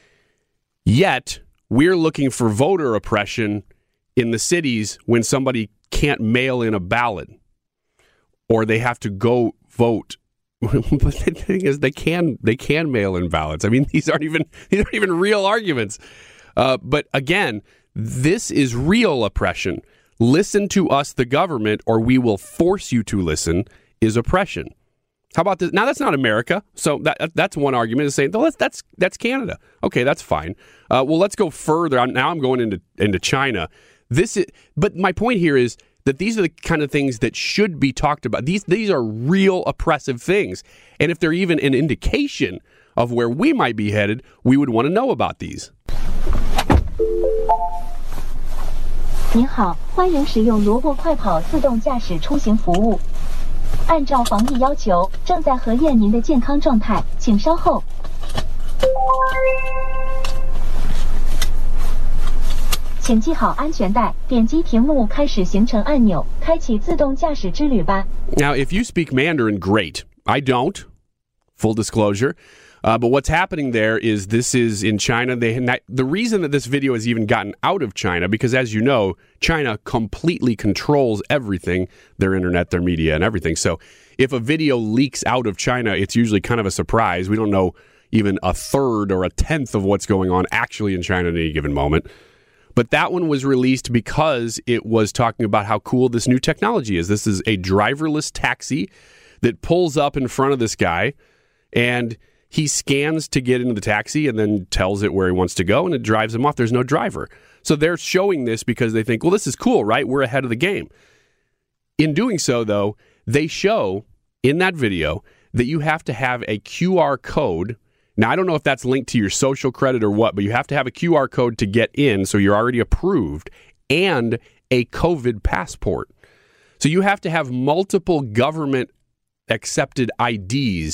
Yet, we're looking for voter oppression in the cities when somebody can't mail in a ballot or they have to go vote. But the thing is, they can they can mail in ballots. I mean, these aren't even these aren't even real arguments. Uh, but again, this is real oppression. Listen to us, the government, or we will force you to listen. Is oppression. How about this? Now, that's not America. So that that's one argument is saying, well, that's that's that's Canada. Okay, that's fine. Uh, well, let's go further. Now I'm going into into China. This is, but my point here is that these are the kind of things that should be talked about. These these are real oppressive things. And if they're even an indication of where we might be headed, we would want to know about these. 您好，欢迎使用萝卜快跑自动驾驶出行服务。按照防疫要求，正在核验您的健康状态，请稍后。请系好安全带，点击屏幕开始行程按钮，开启自动驾驶之旅吧。 Now, if you speak Mandarin, great. I don't. Full disclosure. Uh, but what's happening there is this is in China. They the reason that this video has even gotten out of China, because as you know, China completely controls everything, their internet, their media, and everything. So if a video leaks out of China, it's usually kind of a surprise. We don't know even a third or a tenth of what's going on actually in China at any given moment. But that one was released because it was talking about how cool this new technology is. This is a driverless taxi that pulls up in front of this guy, and he scans to get into the taxi and then tells it where he wants to go, and it drives him off. There's no driver. So they're showing this because they think, well, this is cool, right? We're ahead of the game. In doing so, though, they show in that video that you have to have a Q R code. Now, I don't know if that's linked to your social credit or what, but you have to have a Q R code to get in, so you're already approved, and a COVID passport. So you have to have multiple government-accepted I Ds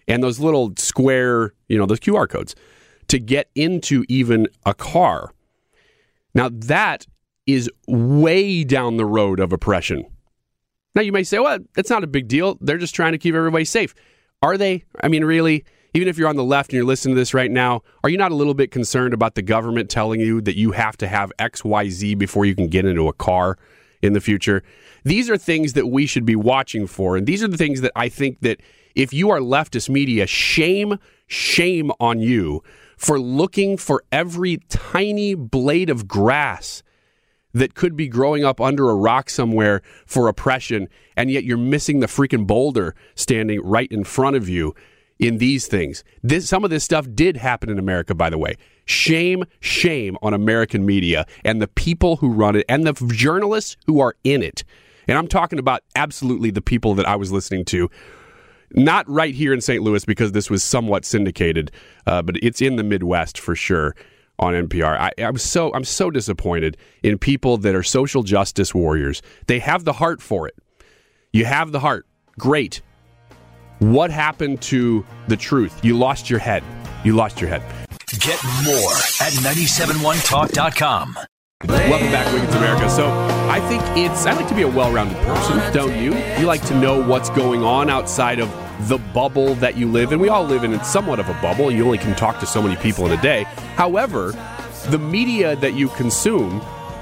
and those little square, you know, those Q R codes to get into even a car. Now, that is way down the road of oppression. Now, you may say, well, that's not a big deal. They're just trying to keep everybody safe. Are they? I mean, really? Even if you're on the left and you're listening to this right now, are you not a little bit concerned about the government telling you that you have to have X Y Z before you can get into a car in the future? These are things that we should be watching for. And these are the things that I think that if you are leftist media, shame, shame on you for looking for every tiny blade of grass that could be growing up under a rock somewhere for oppression, and yet you're missing the freaking boulder standing right in front of you in these things. This, some of this stuff did happen in America, by the way. Shame, shame on American media and the people who run it and the journalists who are in it. And I'm talking about absolutely the people that I was listening to. Not right here in Saint Louis because this was somewhat syndicated, uh, but it's in the Midwest for sure on N P R. I, I'm so I'm so disappointed in people that are social justice warriors. They have the heart for it. You have the heart. Great. What happened to the truth? You lost your head. You lost your head. Get more at nine seven one talk dot com. Welcome back, Wiggins America. So I think it's, I like to be a well-rounded person, don't you? You like to know what's going on outside of the bubble that you live in. We all live in somewhat of a bubble. You only can talk to so many people in a day. However, the media that you consume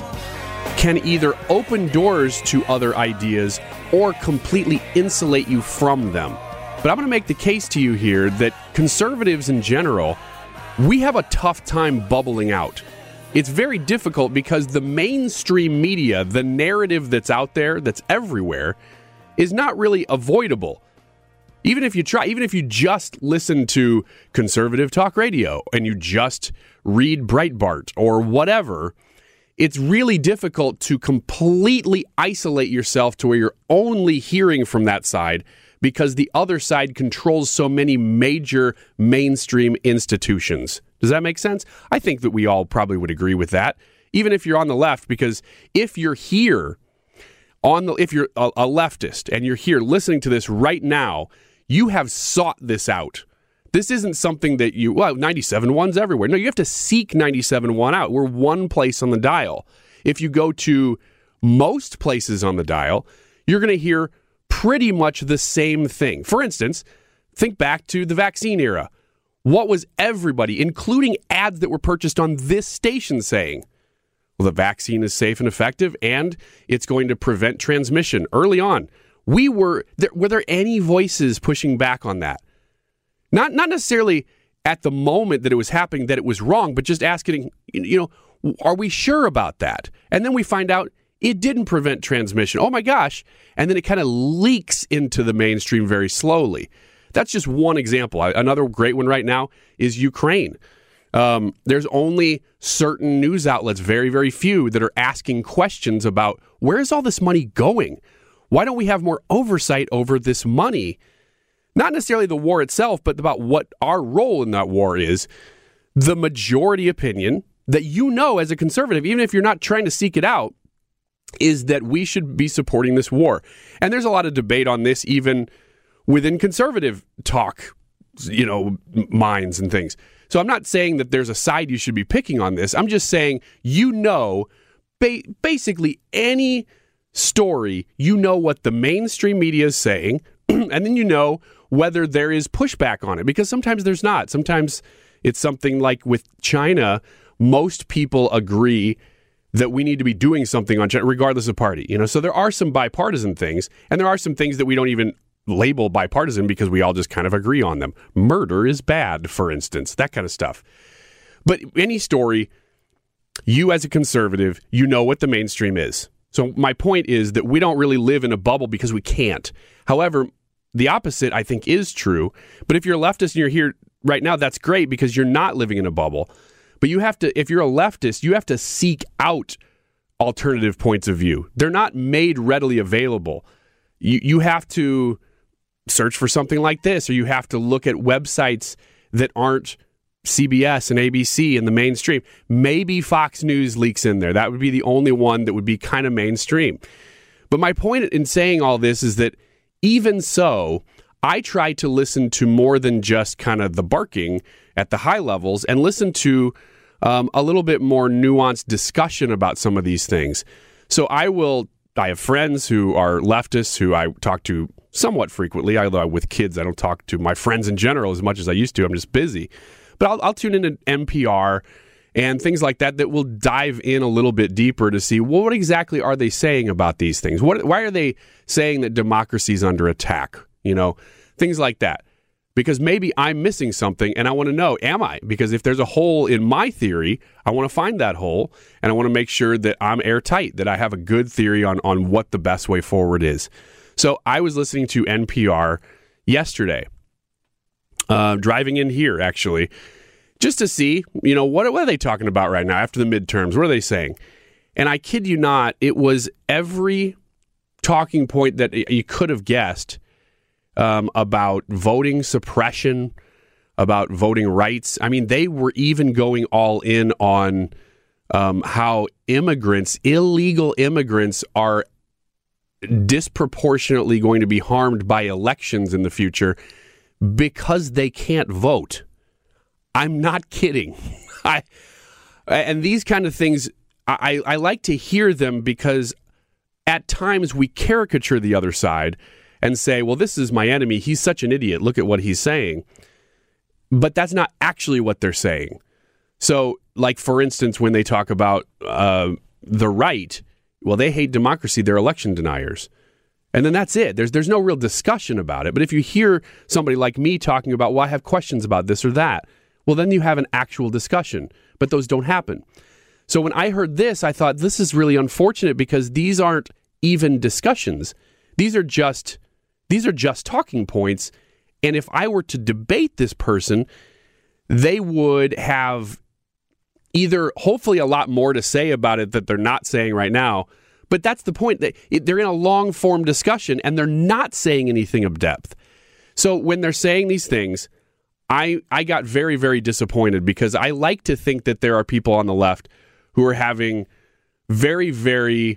can either open doors to other ideas or completely insulate you from them. But I'm going to make the case to you here that conservatives in general, we have a tough time bubbling out. It's very difficult because the mainstream media, the narrative that's out there, that's everywhere, is not really avoidable. Even if you try, even if you just listen to conservative talk radio and you just read Breitbart or whatever, it's really difficult to completely isolate yourself to where you're only hearing from that side because the other side controls so many major mainstream institutions. Does that make sense? I think that we all probably would agree with that, even if you're on the left, because if you're here on the, if you're a, a leftist and you're here listening to this right now, you have sought this out. This isn't something that you, well, ninety-seven point one's everywhere. No, you have to seek ninety-seven point one out. We're one place on the dial. If you go to most places on the dial, you're going to hear pretty much the same thing. For instance, think back to the vaccine era. What was everybody, including ads that were purchased on this station, saying? Well, the vaccine is safe and effective, and it's going to prevent transmission. Early on, we were there, were there any voices pushing back on that? Not not necessarily at the moment that it was happening that it was wrong, but just asking, you know, are we sure about that? And then we find out it didn't prevent transmission. Oh my gosh! And then it kind of leaks into the mainstream very slowly. That's just one example. Another great one right now is Ukraine. Um, there's only certain news outlets, very, very few, that are asking questions about where is all this money going? Why don't we have more oversight over this money? Not necessarily the war itself, but about what our role in that war is. The majority opinion that you know as a conservative, even if you're not trying to seek it out, is that we should be supporting this war. And there's a lot of debate on this, even within conservative talk, you know, minds and things. So I'm not saying that there's a side you should be picking on this. I'm just saying, you know, ba- basically any story, you know what the mainstream media is saying, and then you know whether there is pushback on it, because sometimes there's not. Sometimes it's something like with China, most people agree that we need to be doing something on China, regardless of party. You know, so there are some bipartisan things, and there are some things that we don't even label bipartisan because we all just kind of agree on them. Murder is bad, for instance, that kind of stuff. But any story, you as a conservative, you know what the mainstream is. So my point is that we don't really live in a bubble because we can't. However, the opposite, I think, is true. But if you're a leftist and you're here right now, that's great because you're not living in a bubble. But you have to, if you're a leftist, you have to seek out alternative points of view. They're not made readily available. You you have to search for something like this, or you have to look at websites that aren't C B S and A B C in the mainstream. Maybe Fox News leaks in there. That would be the only one that would be kind of mainstream. But my point in saying all this is that even so, I try to listen to more than just kind of the barking at the high levels and listen to um, a little bit more nuanced discussion about some of these things. So I will, I have friends who are leftists who I talk to somewhat frequently, although with kids I don't talk to my friends in general as much as I used to. I'm just busy. But I'll, I'll tune into N P R and things like that that will dive in a little bit deeper to see, well, what exactly are they saying about these things? What, why are they saying that democracy is under attack? You know, things like that. Because maybe I'm missing something and I want to know, am I? Because if there's a hole in my theory, I want to find that hole and I want to make sure that I'm airtight, that I have a good theory on, on what the best way forward is. So I was listening to N P R yesterday, uh, driving in here, actually, just to see, you know, what, what are they talking about right now after the midterms? What are they saying? And I kid you not, it was every talking point that you could have guessed um, about voting suppression, about voting rights. I mean, they were even going all in on um, how immigrants, illegal immigrants, are disproportionately going to be harmed by elections in the future because they can't vote. I'm not kidding. I and these kind of things, I, I like to hear them because at times we caricature the other side and say, well, this is my enemy. He's such an idiot. Look at what he's saying. But that's not actually what they're saying. So, like, for instance, when they talk about uh, the right, well, they hate democracy. They're election deniers. And then that's it. There's there's no real discussion about it. But if you hear somebody like me talking about, well, I have questions about this or that, well, then you have an actual discussion. But those don't happen. So when I heard this, I thought this is really unfortunate because these aren't even discussions. These are just these are just talking points. And if I were to debate this person, they would have either hopefully a lot more to say about it that they're not saying right now. But that's the point. That they're in a long form discussion and they're not saying anything of depth. So when they're saying these things, I, I got very, very disappointed because I like to think that there are people on the left who are having very, very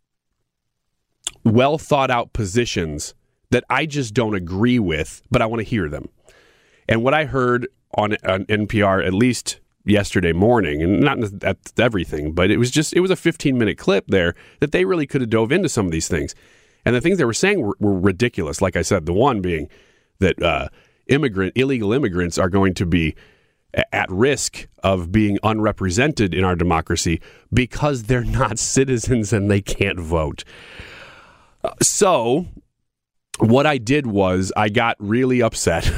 well thought out positions that I just don't agree with, but I want to hear them. And what I heard on, on N P R, at least yesterday morning, and not that's everything, but it was just, it was a fifteen minute clip there that they really could have dove into some of these things. And the things they were saying were, were ridiculous. Like I said, the one being that uh, immigrant, illegal immigrants are going to be at risk of being unrepresented in our democracy because they're not citizens and they can't vote. Uh, so what I did was I got really upset.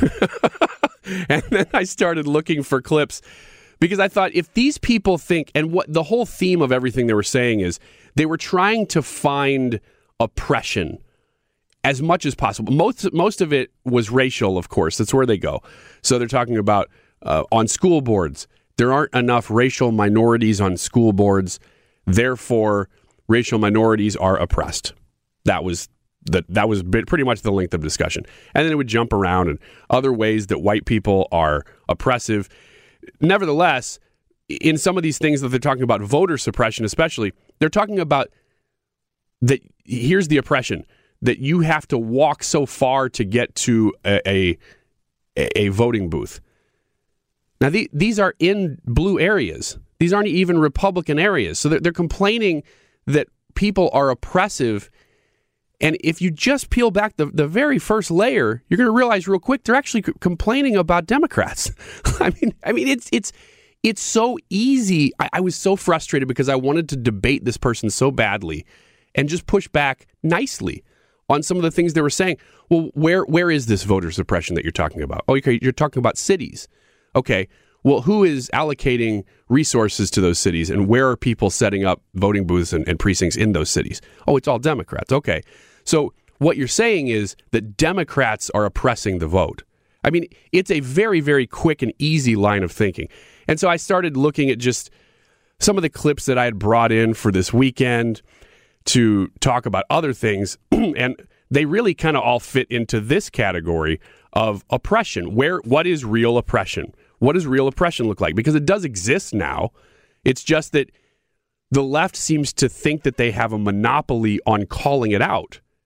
And then I started looking for clips because I thought if these people think, and what the whole theme of everything they were saying is they were trying to find oppression as much as possible. Most most of it was racial, of course. That's where they go. So they're talking about uh, on school boards, there aren't enough racial minorities on school boards. Therefore, racial minorities are oppressed. That was the, that was pretty much the length of discussion. And then it would jump around in other ways that white people are oppressive. Nevertheless, in some of these things that they're talking about, voter suppression especially, they're talking about that here's the oppression, that you have to walk so far to get to a a, a voting booth. Now, the, these are in blue areas. These aren't even Republican areas. So they're, they're complaining that people are oppressive. And if you just peel back the, the very first layer, you're going to realize real quick they're actually c- complaining about Democrats. I mean, I mean, it's it's it's so easy. I, I was so frustrated because I wanted to debate this person so badly and just push back nicely on some of the things they were saying. Well, where where is this voter suppression that you're talking about? Oh, okay, you're talking about cities. Okay, well, who is allocating resources to those cities, and where are people setting up voting booths and, and precincts in those cities? Oh, it's all Democrats. Okay. So what you're saying is that Democrats are oppressing the vote. I mean, it's a very, very quick and easy line of thinking. And so I started looking at just some of the clips that I had brought in for this weekend to talk about other things. And they really kind of all fit into this category of oppression. Where, what is real oppression? What does real oppression look like? Because it does exist now. It's just that the left seems to think that they have a monopoly on calling it out.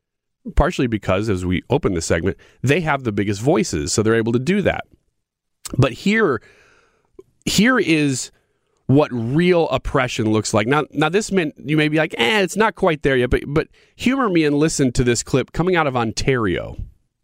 partially because, as we open this segment, they have the biggest voices, so they're able to do that. But here, here is what real oppression looks like. Now, now this meant you may be like, eh, it's not quite there yet, but, but humor me and listen to this clip coming out of Ontario.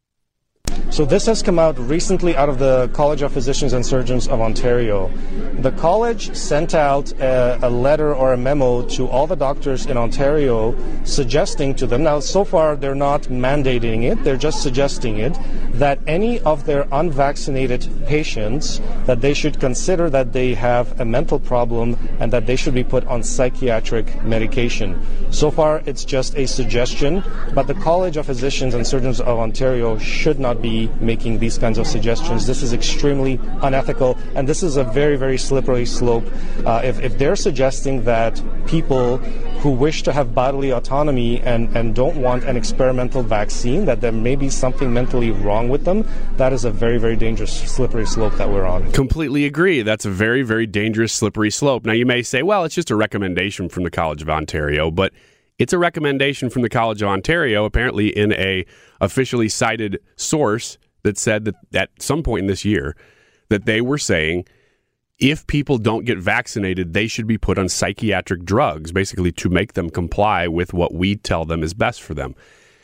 So this has come out recently out of the College of Physicians and Surgeons of Ontario. The college sent out a, a letter or a memo to all the doctors in Ontario suggesting to them, now so far they're not mandating it, they're just suggesting it, that any of their unvaccinated patients, that they should consider that they have a mental problem and that they should be put on psychiatric medication. So far it's just a suggestion, but the College of Physicians and Surgeons of Ontario should not be making these kinds of suggestions. This is extremely unethical, and this is a very, very slippery slope. Uh, if, if they're suggesting that people who wish to have bodily autonomy and, and don't want an experimental vaccine, that there may be something mentally wrong with them, that is a very, very dangerous, slippery slope that we're on. Completely agree. That's a very, very dangerous, slippery slope. Now, you may say, well, it's just a recommendation from the College of Ontario, but it's a recommendation from the College of Ontario, apparently in a officially cited source that said that at some point in this year that they were saying if people don't get vaccinated, they should be put on psychiatric drugs, basically to make them comply with what we tell them is best for them.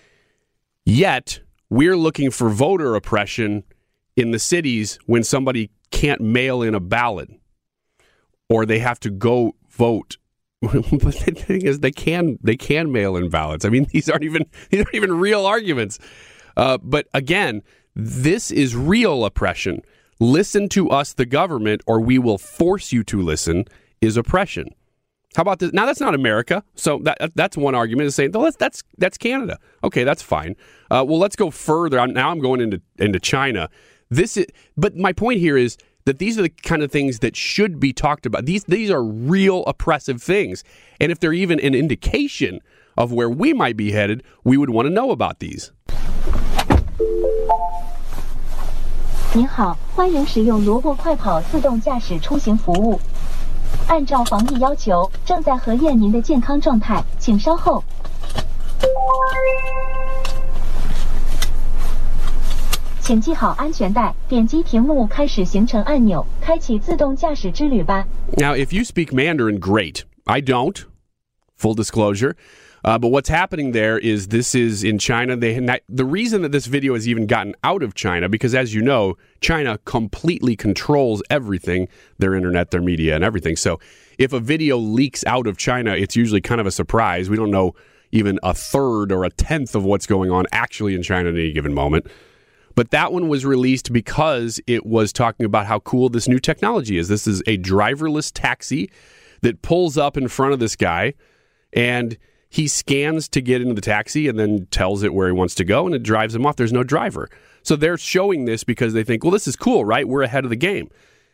Yet, we're looking for voter oppression in the cities when somebody can't mail in a ballot or they have to go vote. But the thing is, they can they can mail in ballots. I mean, these aren't even these aren't even real arguments. Uh, but again, this is real oppression. Listen to us, the government, or we will force you to listen. Is oppression. How about this? Now, that's not America. So that that's one argument is saying, well, that's that's that's Canada. Okay, that's fine. Uh, well, let's go further. Now I'm going into into China. This is, but my point here is that these are the kind of things that should be talked about. These these are real oppressive things. And if they're even an indication of where we might be headed, we would want to know about these. 您好，欢迎使用萝卜快跑自动驾驶出行服务。按照防疫要求，正在核验您的健康状态，请稍后。请系好安全带，点击屏幕开始行程按钮，开启自动驾驶之旅吧。 Now, if you speak Mandarin, great. I don't. Full disclosure. Uh, but what's happening there is this is in China. They the reason that this video has even gotten out of China, because as you know, China completely controls everything, their internet, their media, and everything. So if a video leaks out of China, it's usually kind of a surprise. We don't know even a third or a tenth of what's going on actually in China at any given moment. But that one was released because it was talking about how cool this new technology is. This is a driverless taxi that pulls up in front of this guy, and he scans to get into the taxi and then tells it where he wants to go, and it drives him off. There's no driver. So they're showing this because they think, well, this is cool, right? We're ahead of the game.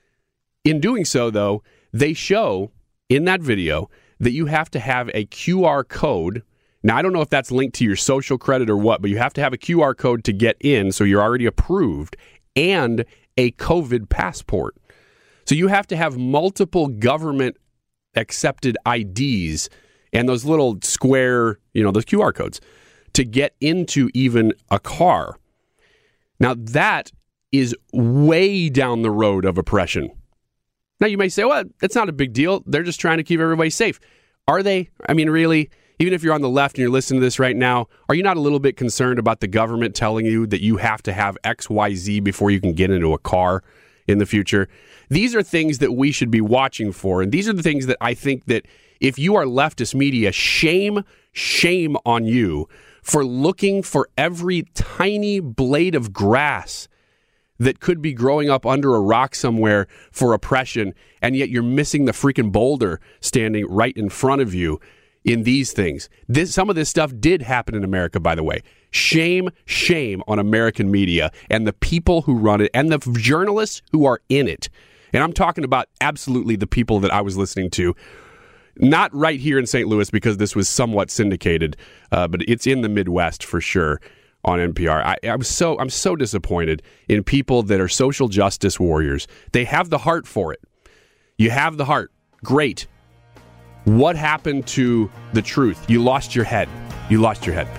In doing so, though, they show in that video that you have to have a Q R code. Now, I don't know if that's linked to your social credit or what, but you have to have a Q R code to get in, so you're already approved, and a COVID passport. So you have to have multiple government-accepted I Ds and those little square, you know, those Q R codes to get into even a car. Now, that is way down the road of oppression. Now, you may say, well, it's not a big deal. They're just trying to keep everybody safe. Are they? I mean, really? Even if you're on the left and you're listening to this right now, are you not a little bit concerned about the government telling you that you have to have X Y Z before you can get into a car in the future? These are things that we should be watching for. And these are the things that I think that if you are leftist media, shame, shame on you for looking for every tiny blade of grass that could be growing up under a rock somewhere for oppression, and yet you're missing the freaking boulder standing right in front of you in these things. This, some of this stuff did happen in America, by the way. Shame, shame on American media and the people who run it and the journalists who are in it. And I'm talking about absolutely the people that I was listening to. Not right here in Saint Louis because this was somewhat syndicated, uh, but it's in the Midwest for sure on N P R. I, I'm so I'm so disappointed in people that are social justice warriors. They have the heart for it. You have the heart. Great. What happened to the truth? You lost your head. You lost your head.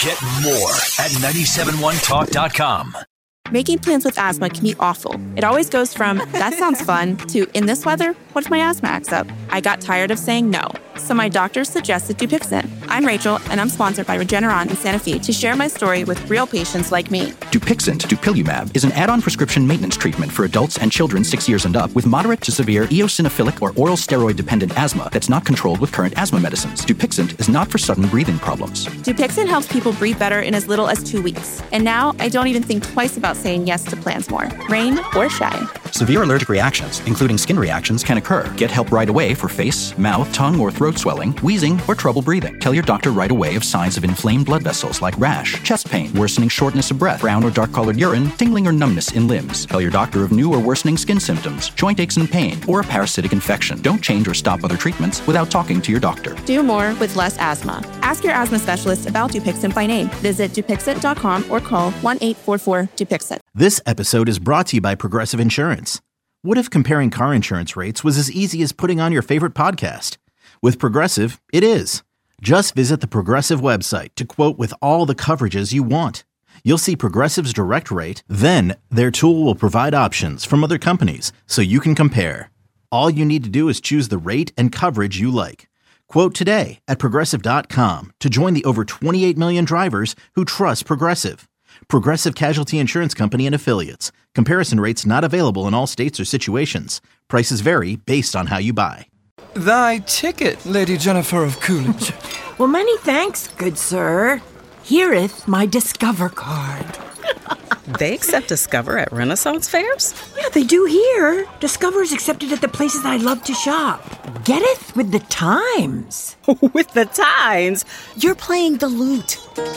Get more at nine seven one talk dot com. Making plans with asthma can be awful. It always goes from, that sounds fun, to, in this weather, what if my asthma acts up? I got tired of saying no, so my doctor suggested Dupixent. I'm Rachel, and I'm sponsored by Regeneron in Santa Fe to share my story with real patients like me. Dupixent, dupilumab, is an add-on prescription maintenance treatment for adults and children six years and up with moderate to severe eosinophilic or oral steroid-dependent asthma that's not controlled with current asthma medicines. Dupixent is not for sudden breathing problems. Dupixent helps people breathe better in as little as two weeks. And now I don't even think twice about saying yes to plans more, rain or shine. Severe allergic reactions, including skin reactions, can occur. Get help right away for face, mouth, tongue, or throat swelling, wheezing, or trouble breathing. Tell your doctor right away of signs of inflamed blood vessels like rash, chest pain, worsening shortness of breath, brown or dark-colored urine, tingling or numbness in limbs. Tell your doctor of new or worsening skin symptoms, joint aches and pain, or a parasitic infection. Don't change or stop other treatments without talking to your doctor. Do more with less asthma. Ask your asthma specialist about Dupixent by name. Visit Dupixent dot com or call one eight four four Dupixent. This episode is brought to you by Progressive Insurance. What if comparing car insurance rates was as easy as putting on your favorite podcast? With Progressive, it is. Just visit the Progressive website to quote with all the coverages you want. You'll see Progressive's direct rate, then their tool will provide options from other companies so you can compare. All you need to do is choose the rate and coverage you like. Quote today at Progressive dot com to join the over twenty-eight million drivers who trust Progressive. Progressive Casualty Insurance Company and Affiliates. Comparison rates not available in all states or situations. Prices vary based on how you buy. Thy ticket, Lady Jennifer of Coolidge. Well, many thanks, good sir. Here'th my Discover card. They accept Discover at Renaissance fairs? Yeah, they do here. Discover is accepted at the places I love to shop. Getteth with the times. With the times? You're playing the lute.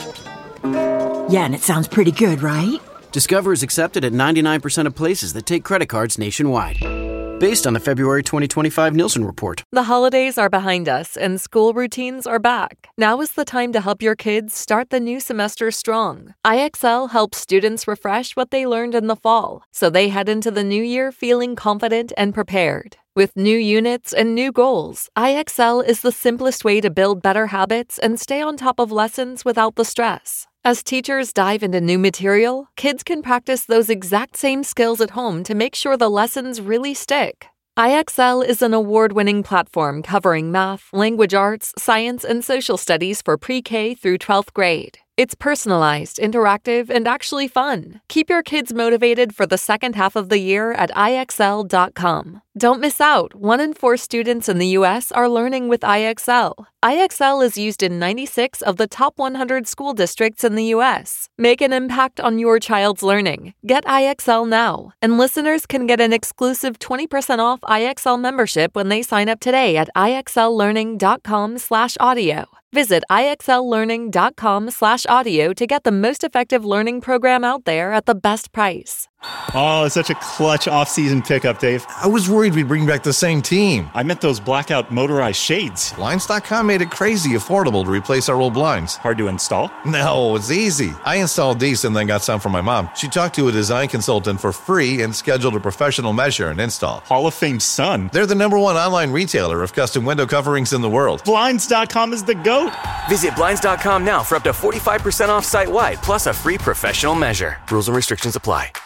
Yeah, and it sounds pretty good, right? Discover is accepted at ninety-nine percent of places that take credit cards nationwide. Based on the February twenty twenty-five Nielsen report. The holidays are behind us and school routines are back. Now is the time to help your kids start the new semester strong. I X L helps students refresh what they learned in the fall, so they head into the new year feeling confident and prepared. With new units and new goals, I X L is the simplest way to build better habits and stay on top of lessons without the stress. As teachers dive into new material, kids can practice those exact same skills at home to make sure the lessons really stick. I X L is an award-winning platform covering math, language arts, science, and social studies for pre-K through twelfth grade. It's personalized, interactive, and actually fun. Keep your kids motivated for the second half of the year at I X L dot com. Don't miss out. One in four students in the U S are learning with I X L. I X L is used in ninety-six of the top one hundred school districts in the U S. Make an impact on your child's learning. Get I X L now. And listeners can get an exclusive twenty percent off I X L membership when they sign up today at I X L learning dot com slash audio. Visit I X L learning dot com slash audio to get the most effective learning program out there at the best price. Oh, it's such a clutch off-season pickup, Dave. I was worried we'd bring back the same team. I meant those blackout motorized shades. Blinds dot com made it crazy affordable to replace our old blinds. Hard to install? No, it's easy. I installed these and then got some for my mom. She talked to a design consultant for free and scheduled a professional measure and install. Hall of Fame son. They're the number one online retailer of custom window coverings in the world. Blinds dot com is the GOAT. Visit Blinds dot com now for up to forty-five percent off site-wide, plus a free professional measure. Rules and restrictions apply.